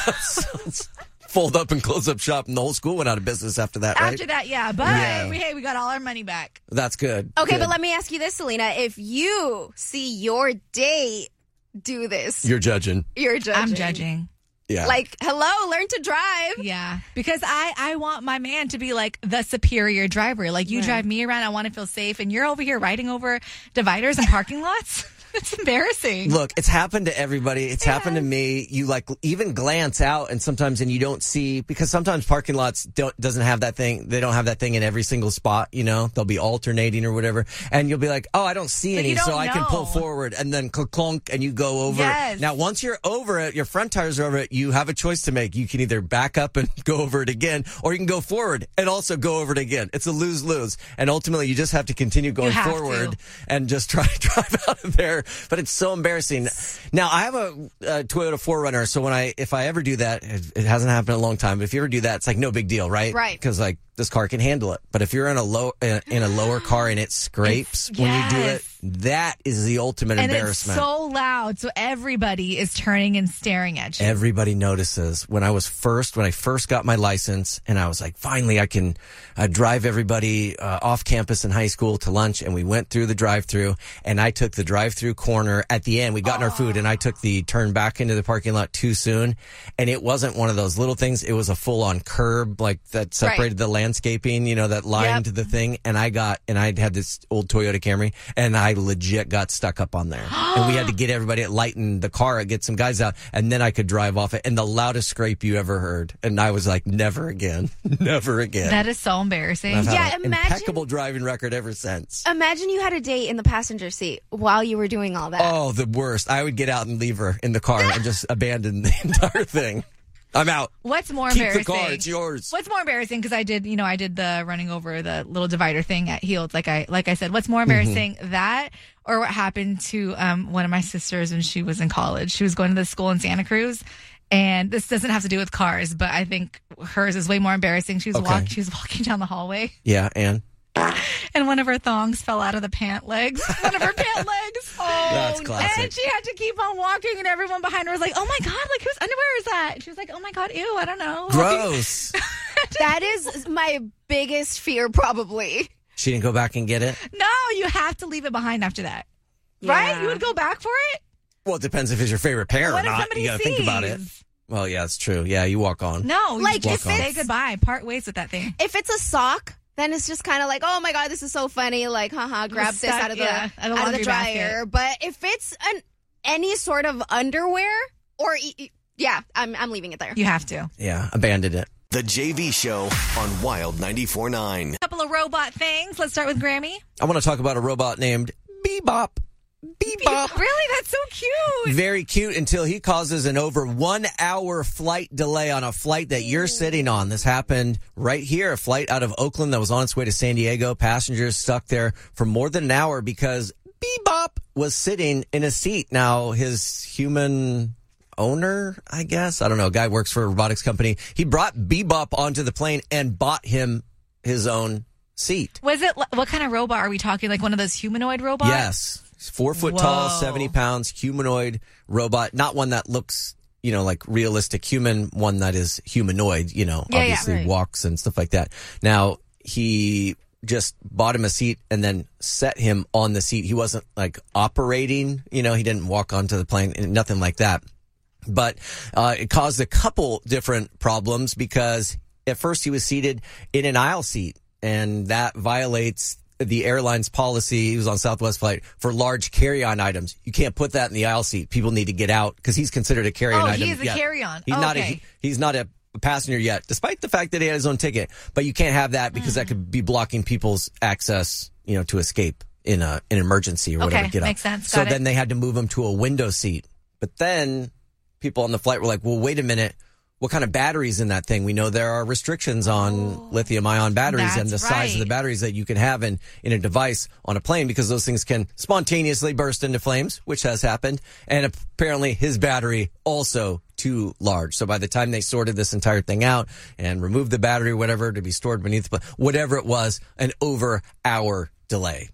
So, fold up and close up shop, and the whole school went out of business after that, right? After that, yeah. But Yeah. we, hey, we got all our money back. That's good. Okay, Good. but let me ask you this, Selena. If you see your date do this, You're judging. you're judging. I'm judging. Yeah. Like, hello, learn to drive. Yeah, because I, I want my man to be like the superior driver. Like you Right. drive me around, I want to feel safe, and you're over here riding over dividers and parking lots. It's embarrassing. Look, it's happened to everybody. It's happened to me. You like even glance out and sometimes and you don't see, because sometimes parking lots don't, doesn't have that thing. They don't have that thing in every single spot, you know, they'll be alternating or whatever. And you'll be like, oh, I don't see But any. you So don't I can pull know. forward and then clunk and you go over. Yes. Now, once you're over it, your front tires are over it. You have a choice to make. You can either back up and go over it again, or you can go forward and also go over it again. It's a lose lose. And ultimately you just have to continue going have forward to. and just try to drive out of there. But it's so embarrassing. Now, I have a, a Toyota four runner, so when I, if I ever do that, it, it hasn't happened in a long time, but if you ever do that, it's like no big deal, right? Right. Because like this car can handle it. But if you're in a low, in, in a lower car and it scrapes It's- when you do it, yes. that is the ultimate And it's embarrassment. so loud, so everybody is turning and staring at you. Everybody notices. When I was first, when I first got my license, and I was like, finally, I can uh, drive everybody uh, off campus in high school to lunch, and we went through the drive-through, and I took the drive-through corner at the end. We got in our food, and I took the turn back into the parking lot too soon, and it wasn't one of those little things. It was a full-on curb, like that separated the landscaping, you know, that lined Yep. the thing, and I got, and I had this old Toyota Camry, and I legit got stuck up on there, and we had to get everybody to lighten the car, get some guys out, and then I could drive off it, and the loudest scrape you ever heard, and I was like, never again, never again. That is so embarrassing. I've had Yeah, an imagine- impeccable driving record ever since. Imagine you had a date in the passenger seat while you were doing all that. Oh, the worst. I would get out and leave her in the car and just abandon the entire thing. I'm out. What's more Keep the embarrassing? car, it's yours. What's more embarrassing? Because I did, you know, I did the running over the little divider thing at Heald. Like I, like I said, what's more embarrassing, Mm-hmm. that or what happened to um, one of my sisters when she was in college? She was going to this school in Santa Cruz, and this doesn't have to do with cars, but I think hers is way more embarrassing. She was Okay. walking, she was walking down the hallway, Yeah, and and one of her thongs fell out of the pant legs. One of her pant legs. Oh, That's classic. And she had to keep on walking, and everyone behind her was like, "Oh my god, like whose underwear is that?" And she was like, "Oh my god, ew, I don't know." gross. That is my biggest fear, probably. She didn't go back and get it? No, you have to leave it behind after that. Right? Yeah. You would go back for it? Well, it depends if it's your favorite pair What or if not. somebody You got to think about it. sees? Well, yeah, it's true. Yeah, you walk on. No, Like, you if just say it's- goodbye, part ways with that thing. If it's a sock then it's just kind of like, oh my God, this is so funny. Like, haha, grab this stuck, out of the, yeah, out of out of the laundry dryer. basket. But if it's an any sort of underwear or, e- yeah, I'm, I'm leaving it there. You have to. Yeah, abandoned it. The J V Show on Wild ninety-four point nine. A couple of robot things. Let's start with Grammy. I want to talk about a robot named Bebop. Bebop. Really? That's so cute. Very cute until he causes an over one hour flight delay on a flight that you're sitting on. This happened right here, a flight out of Oakland that was on its way to San Diego. Passengers stuck there for more than an hour because Bebop was sitting in a seat. Now, his human owner, I guess, I don't know, a guy works for a robotics company. He brought Bebop onto the plane and bought him his own seat. Was it, what kind of robot are we talking? Like one of those humanoid robots? Yes. Four foot Whoa. tall, seventy pounds, humanoid robot. Not one that looks, you know, like realistic human, one that is humanoid, you know, Yeah, obviously yeah, right. walks and stuff like that. Now, he just bought him a seat and then set him on the seat. He wasn't like operating, you know, he didn't walk onto the plane, nothing like that. But uh, it caused a couple different problems because at first he was seated in an aisle seat, and that violates the airline's policy. He was on Southwest flight for large carry-on items. You can't put that in the aisle seat. People need to get out because he's considered a carry-on Oh, item. he's a yet. carry-on. He's Oh, not okay. a he's not a passenger yet, despite the fact that he had his own ticket. But you can't have that because that could be blocking people's access, you know, to escape in a in an emergency or whatever. Okay, Get out. makes sense. So Got it. then they had to move him to a window seat. But then people on the flight were like, well, wait a minute. What kind of batteries in that thing? We know there are restrictions on oh, lithium ion batteries and the that's size of the right. batteries that you can have in, in a device on a plane because those things can spontaneously burst into flames, which has happened. And apparently his battery also too large. So by the time they sorted this entire thing out and removed the battery, whatever, to be stored beneath the plane, whatever it was, an over hour delay.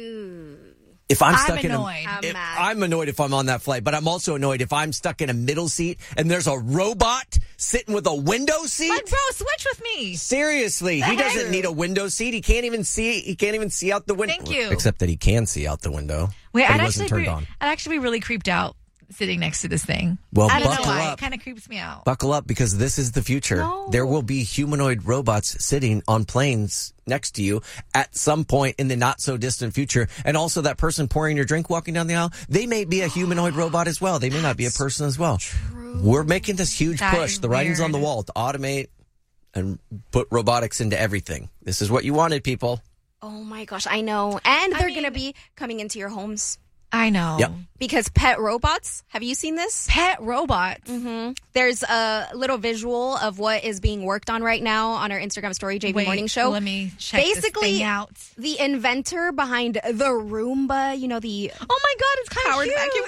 If I'm I'm stuck in a, annoyed. I'm if- mad. I'm annoyed if I'm on that flight, but I'm also annoyed if I'm stuck in a middle seat and there's a robot sitting with a window seat. Like, bro, switch with me. Seriously, The he heck? doesn't need a window seat. He can't even see. He can't even see out the window. Thank you. Except that he can see out the window. Wait, but I'd he actually, wasn't turned be, on. I'd actually be really creeped out sitting next to this thing. Well, I don't know buckle why. up. It kind of creeps me out. Buckle up because this is the future. No. There will be humanoid robots sitting on planes next to you at some point in the not so distant future. And also that person pouring your drink walking down the aisle, they may be a humanoid robot as well. They may not be a person as well. True. We're making this huge That push. is The writing's on the weird. wall to automate and put robotics into everything. This is what you wanted, people. Oh my gosh, I know. And they're mean- going to be coming into your homes. I know. Yep. Because pet robots, have you seen this? Pet robots. Mm-hmm. There's a little visual of what is being worked on right now on our Instagram story, J V Wait, Morning Show. let me check Basically, this thing out. the inventor behind the Roomba, you know, the Oh my God, it's kind of powered cute. vacuum,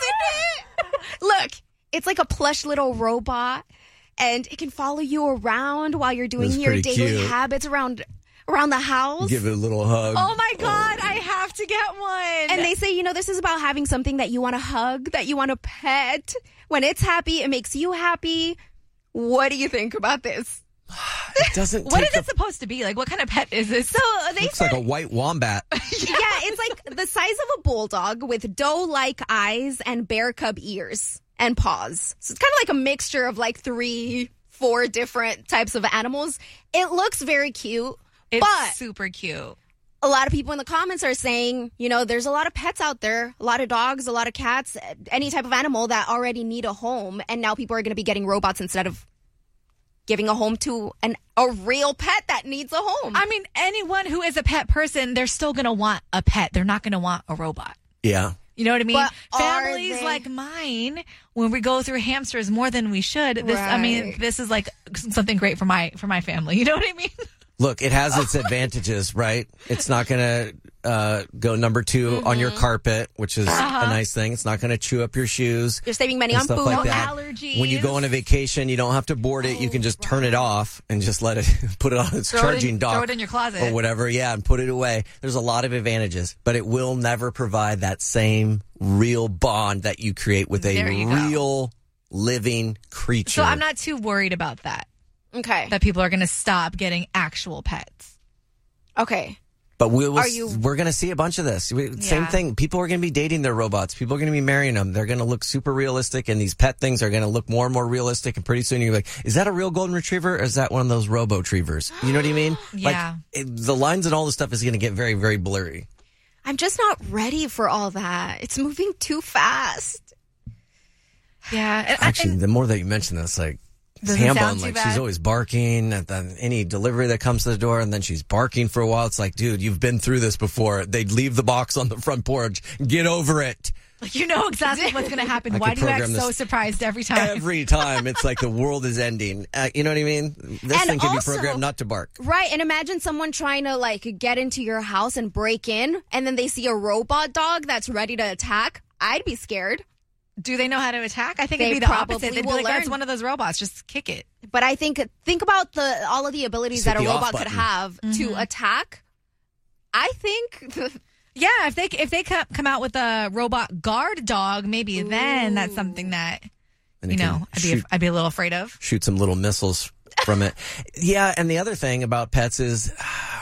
isn't it? Look, it's like a plush little robot, and it can follow you around while you're doing That's your pretty daily cute. habits around around the house. Give it a little hug. Oh my God, I have to get one. And they say, you know, this is about having something that you want to hug, that you want to pet. When it's happy, it makes you happy. What do you think about this? It doesn't what take is the, it supposed to be? Like, what kind of pet is this? So they looks said, like a white wombat. yeah, it's like the size of a bulldog with doe-like eyes and bear cub ears and paws. So it's kind of like a mixture of like three, four different types of animals. It looks very cute, It's but super cute. a lot of people in the comments are saying, you know, there's a lot of pets out there, a lot of dogs, a lot of cats, any type of animal that already need a home. And now people are going to be getting robots instead of giving a home to an a real pet that needs a home. I mean, anyone who is a pet person, they're still going to want a pet. They're not going to want a robot. Yeah. You know what I mean? But are Families they- like mine, when we go through hamsters more than we should, this I mean, Right. this is like something great for my for my family. You know what I mean? Look, it has its advantages, right? It's not going to uh, go number two Mm-hmm. on your carpet, which is Uh-huh. a nice thing. It's not going to chew up your shoes. You're saving money and on stuff food. like No that. allergies. When you go on a vacation, you don't have to board it. You can just turn it off and just let it put it on its Throw it in- charging dock. throw it in your closet. Or whatever, yeah, and put it away. There's a lot of advantages, but it will never provide that same real bond that you create with a There you go. real living creature. So I'm not too worried about that. Okay. That people are going to stop getting actual pets. Okay. But we will, Are you- we're going to see a bunch of this. We, Same Yeah. thing. People are going to be dating their robots. People are going to be marrying them. They're going to look super realistic, and these pet things are going to look more and more realistic. And pretty soon you're like, is that a real golden retriever, or is that one of those robo-retrievers? You know what I mean? Yeah. Like, it, the lines and all this stuff is going to get very, very blurry. I'm just not ready for all that. It's moving too fast. Yeah. And, Actually, the more that you mention this, like, Doesn't Hambone, sound too like bad. she's always barking at the, any delivery that comes to the door, and then she's barking for a while. It's like, dude, you've been through this before. They'd leave the box on the front porch. Get over it. Like, you know exactly what's going to happen. I Why could do you act program so this surprised every time? Every time. It's like the world is ending. Uh, you know what I mean? This And thing can also- be programmed not to bark. Right, and imagine someone trying to like get into your house and break in, and then they see a robot dog that's ready to attack. I'd be scared. Do they know how to attack? I think They it'd be the probably opposite. They'd be will like, that's learn. one of those robots. Just kick it. But I think think about the all of the abilities Just hit that a the off robot could button. have to Mhm. attack. I think Yeah, if they if they co- come out with a robot guard dog, maybe then that's something that And you it can know I'd be shoot- I'd be a little afraid of. Shoot some little missiles from it. Yeah, and the other thing about pets is,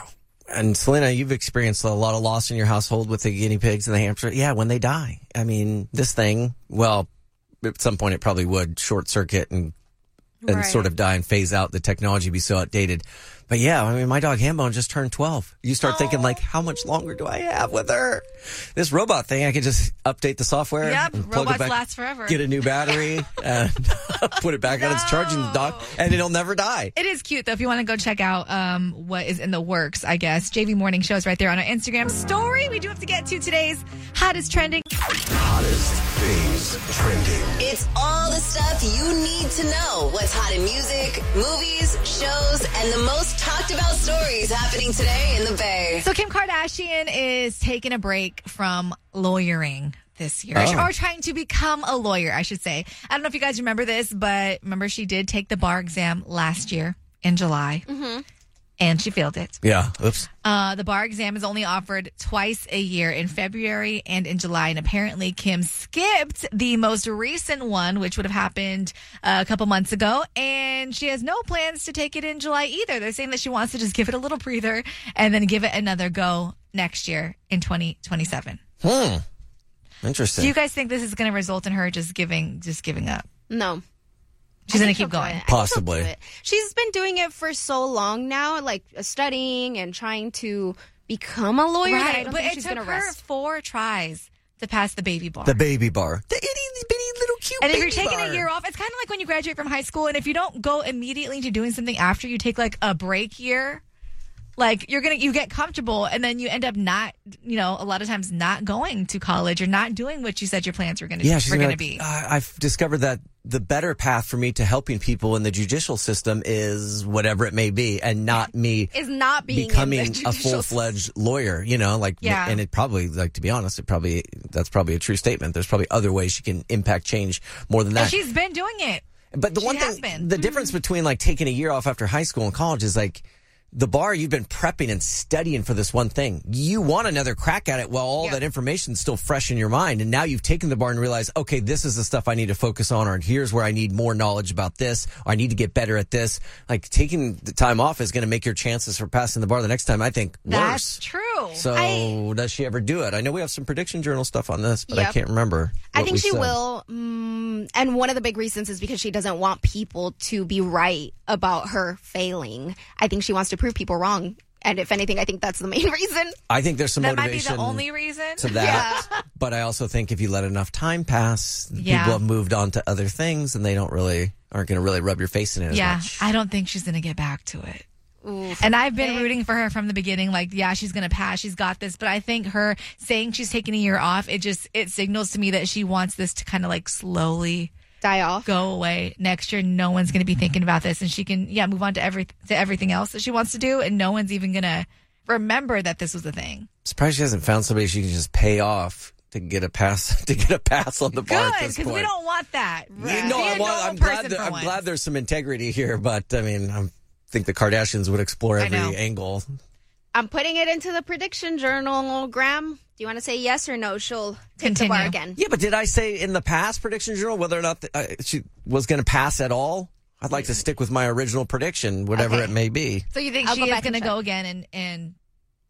and Selena, you've experienced a lot of loss in your household with the guinea pigs and the hamster. Yeah, when they die. I mean, this thing, well, at some point it probably would short circuit and and Right. sort of die and phase out. The technology be so outdated. But yeah, I mean, my dog Hambone just turned twelve. You start thinking like, how much longer do I have with her? This robot thing, I could just update the software. Yep, and plug it robots back, last forever. Get a new battery and put it back on its charging dock, and it'll never die. It is cute though. If you want to go check out um, what is in the works, I guess J V Morning Show is right there on our Instagram story. We do have to get to today's hottest trending. Hottest things trending. It's all the stuff you need to know. What's hot in music, movies, shows, and the most talked about stories happening today in the Bay. So Kim Kardashian is taking a break from lawyering this year, Oh. or trying to become a lawyer, I should say. I don't know if you guys remember this, but remember she did take the bar exam last year in July, Mm-hmm. and she failed it. Yeah. Oops. Uh, the bar exam is only offered twice a year, in February and in July. And apparently Kim skipped the most recent one, which would have happened uh, a couple months ago. And she has no plans to take it in July either. They're saying that she wants to just give it a little breather and then give it another go next year in twenty twenty-seven. Hmm. Interesting. Do you guys think this is going to result in her just giving, just giving up? No. She's I going think to keep she'll do going. it. I think she'll Possibly. do it. She's been doing it for so long now, like uh, studying and trying to become a lawyer. that I Right, don't but think it she's took going to her rest. four tries to pass the baby bar. The baby bar. The itty bitty little cute And if baby you're taking bar. a year off, it's kind of like when you graduate from high school, and if you don't go immediately into doing something after you take like a break year, like you're gonna you get comfortable, and then you end up not, you know, a lot of times not going to college or not doing what you said your plans were gonna Yeah, she's were gonna gonna be be. like, "Uh, I've discovered that the better path for me to helping people in the judicial system is whatever it may be, and not me Is not being in becoming the a judicial full fledged lawyer. You know, like, Yeah. and it probably, like, to be honest, it probably that's probably a true statement. There's probably other ways she can impact change more than And that. she's been doing it. But the She one has thing, been. the difference between like taking a year off after high school and college is like the bar, you've been prepping and studying for this one thing. You want another crack at it while all Yeah. that information's still fresh in your mind. And now you've taken the bar and realized, okay, this is the stuff I need to focus on, or here's where I need more knowledge about this, or I need to get better at this. Like taking the time off is going to make your chances for passing the bar the next time, I think, worse. That's true. So I- does she ever do it? I know we have some prediction journal stuff on this, but I Yep. can't remember. I what think we she said. will. Mm, and one of the big reasons is because she doesn't want people to be right about her failing. I think she wants to prove people wrong. And if anything, I think that's the main reason. I think there's some That might be motivation the only reason. to that. But I also think if you let enough time pass, Yeah. people have moved on to other things and they don't really aren't going to really rub your face in it as Yeah, much. I don't think she's gonna get back to it. Oof. And I've been Okay. rooting for her from the beginning. Like, yeah, she's going to pass. She's got this. But I think her saying she's taking a year off, it just, it signals to me that she wants this to kind of like slowly Die off. go away. Next year, no one's going to be thinking about this. And she can, yeah, move on to every, to everything else that she wants to do. And no one's even going to remember that this was a thing. Surprised she hasn't found somebody she can just pay off to get a pass to get a pass on the bar Good, at this because point. we don't want that. You know, Be a I want, normal I'm glad person there, for I'm once. glad there's some integrity here, but I mean, I think the Kardashians would explore I know. every angle. I'm putting it into the prediction journal, Graham. Do you want to say yes or no? She'll take the bar Continue. again. Yeah, but did I say in the past prediction journal whether or not the, uh, she was going to pass at all? I'd like to stick with my original prediction, whatever Okay. it may be. So you think I'll she go is back going to and go check. again and, and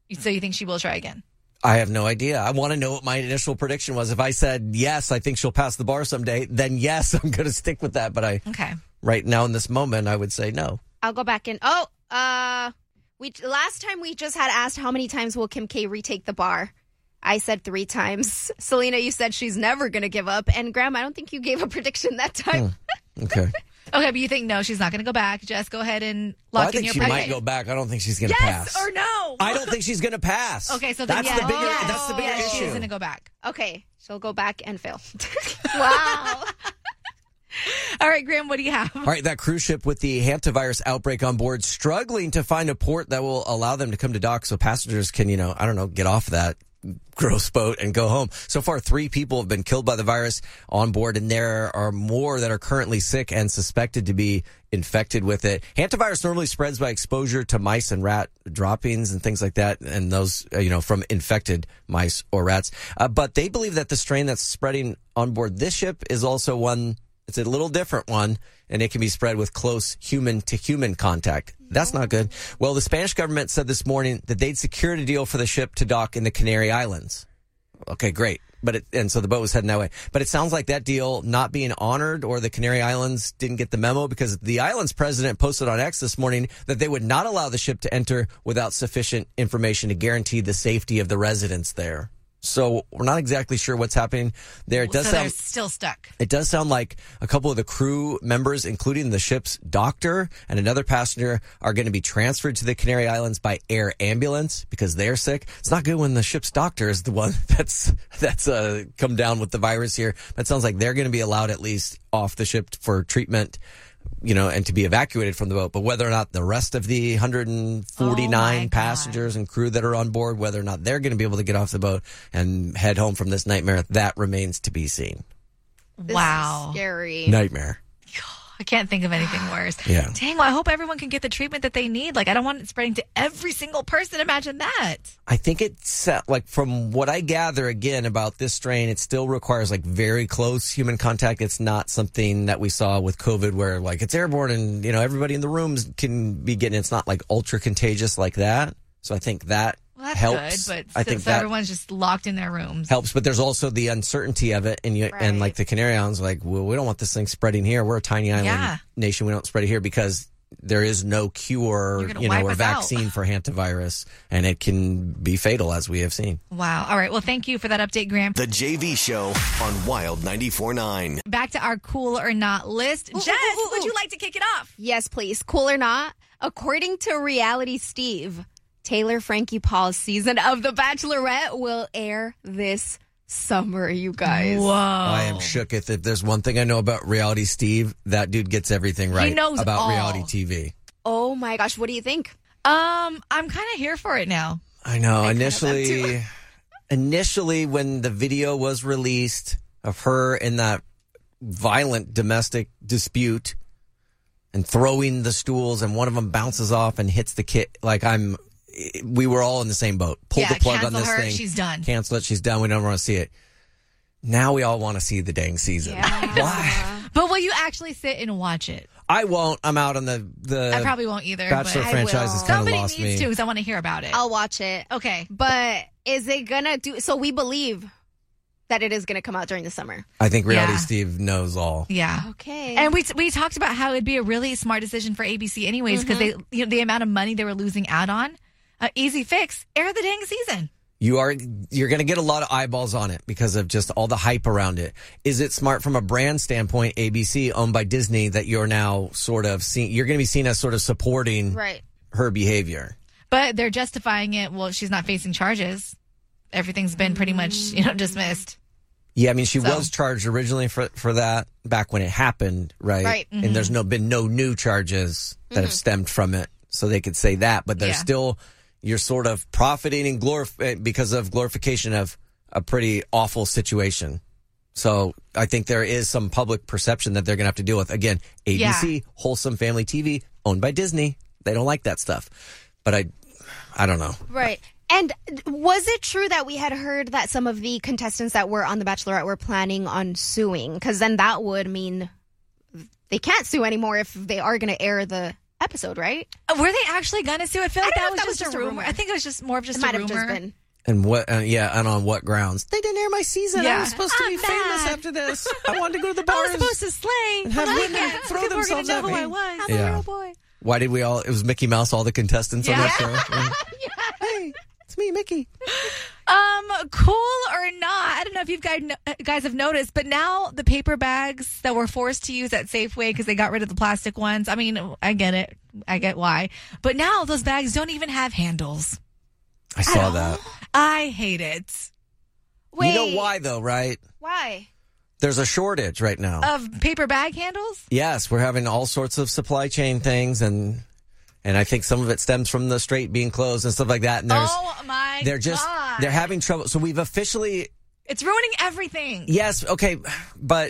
So you think she will try again? I have no idea. I want to know what my initial prediction was. If I said, yes, I think she'll pass the bar someday, then yes, I'm going to stick with that. But I, okay. right now in this moment, I would say no. I'll go back in. Oh, uh, we last time we just had asked how many times will Kim K retake the bar. I said three times. Selena, you said she's never going to give up. And Graham, I don't think you gave a prediction that time. Hmm. Okay. Okay, but you think, no, she's not going to go back. Jess, go ahead and Well, lock I in think your she prediction. might go back. I don't think she's going to Yes pass. or no? I don't think she's going to pass. Okay, so then that's yeah, the bigger. yes, That's the bigger yes, issue. she's going to go back. Okay, she'll go back and fail. Wow. All right, Graham, what do you have? All right, that cruise ship with the hantavirus outbreak on board struggling to find a port that will allow them to come to dock so passengers can, you know, I don't know, get off that gross boat and go home. So far, three people have been killed by the virus on board, and there are more that are currently sick and suspected to be infected with it. Hantavirus normally spreads by exposure to mice and rat droppings and things like that, and those, uh, you know, from infected mice or rats. Uh, but they believe that the strain that's spreading on board this ship is also one, it's a little different one, and it can be spread with close human-to-human contact. That's not good. Well, the Spanish government said this morning that they'd secured a deal for the ship to dock in the Canary Islands. Okay, great. But it, and so the boat was heading that way. But it sounds like that deal not being honored, or the Canary Islands didn't get the memo, because the island's president posted on X this morning that they would not allow the ship to enter without sufficient information to guarantee the safety of the residents there. So we're not exactly sure what's happening there. It does so sound they're still stuck. It does sound like a couple of the crew members, including the ship's doctor and another passenger, are going to be transferred to the Canary Islands by air ambulance because they're sick. It's not good when the ship's doctor is the one that's that's uh, come down with the virus here. But it sounds like they're going to be allowed at least off the ship for treatment, you know, and to be evacuated from the boat. But whether or not the rest of the one hundred forty-nine Oh, passengers and crew that are on board, whether or not they're going to be able to get off the boat and head home from this nightmare, that remains to be seen. This Wow. is scary. Nightmare. I can't think of anything worse. Yeah. Dang, well, I hope everyone can get the treatment that they need. Like, I don't want it spreading to every single person. Imagine that. I think it's uh, like, from what I gather again about this strain, it still requires like very close human contact. It's not something that we saw with COVID where like it's airborne and, you know, everybody in the rooms can be getting it. It's not like ultra contagious like that. So I think that Well, that's helps. good, but I still, think so that everyone's just locked in their rooms. helps, but there's also the uncertainty of it, and you Right. and like the Canary Islands, like, well, we don't want this thing spreading here. We're a tiny island Yeah. nation. We don't spread it here because there is no cure, You're gonna you know, wipe or us out. vaccine for hantavirus, and it can be fatal, as we have seen. Wow. All right. Well, thank you for that update, Graham. The J V Show on Wild ninety-four point nine. Back to our cool or not list. Jess, would you like to kick it off? Yes, please. Cool or not? According to Reality Steve, Taylor Frankie Paul's season of The Bachelorette will air this summer, you guys. Whoa. I am shooketh. If there's one thing I know about Reality Steve, that dude gets everything right knows about all. reality T V. Oh my gosh, what do you think? Um, I'm kind of here for it now. I know. I kind of am initially, too. initially, when the video was released of her in that violent domestic dispute and throwing the stools, and one of them bounces off and hits the kid, like I'm, we were all in the same boat. Pull Yeah, the plug on cancel this her, thing. she's done. Cancel it. She's done. We don't want to see it. Now we all want to see the dang season. Why? But will you actually sit and watch it? I won't. I'm out on the the. I probably won't either. Bachelor but franchise has kind of Somebody lost needs me. to, because I want to hear about it. I'll watch it. Okay. But is it gonna do so we believe that it is gonna come out during the summer? I think Reality Yeah. Steve knows all. Yeah. Okay. And we we talked about how it'd be a really smart decision for A B C anyways, because Mhm. they you know the amount of money they were losing out on. Uh, easy fix, air the dang season. You are you're going to get a lot of eyeballs on it because of just all the hype around it. Is it smart from a brand standpoint, A B C owned by Disney, that you're now sort of seeing, you're going to be seen as sort of supporting Right. her behavior? But they're justifying it. Well, she's not facing charges. Everything's been pretty much you know dismissed. Yeah, I mean, she So- was charged originally for for that back when it happened, right? Right. Mhm. And there's no been no new charges that have Mhm. stemmed from it, so they could say that. But there's Yeah. still, you're sort of profiting and glorif- because of glorification of a pretty awful situation. So I think there is some public perception that they're going to have to deal with. Again, A B C, Yeah. wholesome family T V, owned by Disney. They don't like that stuff. But I, I don't know. Right. And was it true that we had heard that some of the contestants that were on The Bachelorette were planning on suing? Because then that would mean they can't sue anymore if they are going to air the episode, right? Uh, Were they actually going to sue? I feel like I that don't was, know if just, that was a just a rumor. rumor. I think it was just more of just It a might rumor. have just been. And what? Uh, yeah, and on what grounds? They didn't air my season. Yeah. I was supposed to be I'm famous mad. after this. I wanted to go to the I bars. was supposed to slay. and have on women weekends. throw People were gonna themselves know at who me. I was. I'm Yeah. a real boy. Why did we all? It was Mickey Mouse. All the contestants on Yeah. that show. Yeah. Hey, it's me, Mickey. Um, cool or not? I don't know if you guys guys have noticed, but now the paper bags that we're forced to use at Safeway because they got rid of the plastic ones. I mean, I get it. I get why. But now those bags don't even have handles. I saw that. I hate it. Wait. You know why, though, right? Why? There's a shortage right now. Of paper bag handles? Yes, we're having all sorts of supply chain things, and and I think some of it stems from the strait being closed and stuff like that. And there's, Oh my they're just God. they're having trouble. So we've officially It's ruining everything. yes, okay, but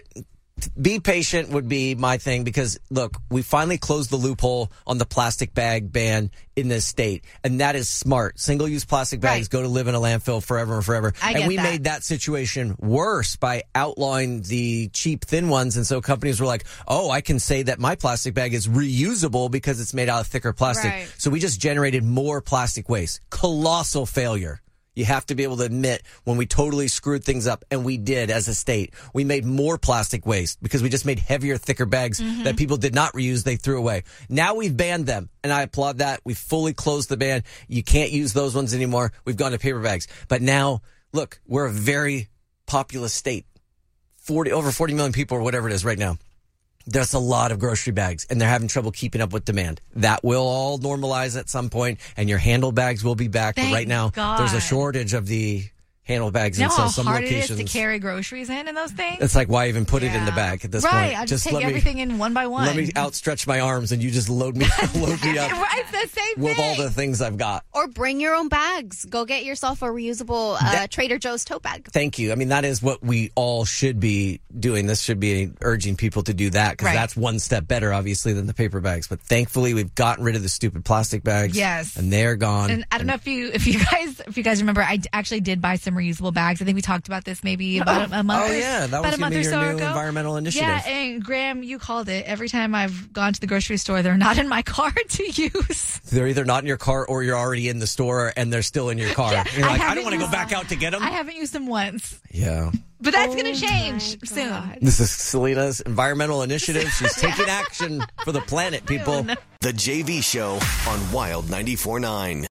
be patient would be my thing because look, we finally closed the loophole on the plastic bag ban in this state, and that is smart. Single-use plastic bags Right. go to live in a landfill forever and forever. I and get we that. made that situation worse by outlawing the cheap thin ones, and so companies were like, "Oh, I can say that my plastic bag is reusable because it's made out of thicker plastic." Right. So we just generated more plastic waste. Colossal failure. You have to be able to admit when we totally screwed things up, and we did as a state. We made more plastic waste because we just made heavier, thicker bags Mm-hmm. that people did not reuse. They threw away. Now we've banned them, and I applaud that. We fully closed the ban. You can't use those ones anymore. We've gone to paper bags. But now, look, we're a very populous state. forty over forty million people or whatever it is right now. There's a lot of grocery bags, and they're having trouble keeping up with demand. That will all normalize at some point, and your handle bags will be back. Thank but right now, God. there's a shortage of the handle bags You know in so, how some hard locations. it is to carry groceries in in those things? It's like, why even put it in the bag at this right, point? I just, take let me, everything in one by one. let me outstretch my arms, and you just load me, load me up Right, it's the same with thing. all the things I've got. Or bring your own bags. Go get yourself a reusable uh, That- Trader Joe's tote bag. Thank you. I mean, that is what we all should be doing. This should be urging people to do that because Right. that's one step better, obviously, than the paper bags. But thankfully, we've gotten rid of the stupid plastic bags. Yes. And they're gone. And I don't know if you if you guys if you guys remember, I d- actually did buy some reusable bags. I think we talked about this maybe about a, a month. Oh, or, yeah. That about was a gonna month be or your so new ago. environmental initiative. Yeah, and Graham, you called it. Every time I've gone to the grocery store, they're not in my car to use. They're either not in your car or you're already in the store and they're still in your car. Yeah, You're I like, I, haven't don't want to go used- back out to get them. I haven't used them once, Yeah. but that's Oh going to change soon. This is Selena's environmental initiative. She's taking action for the planet, people. The J V Show on Wild ninety-four point nine.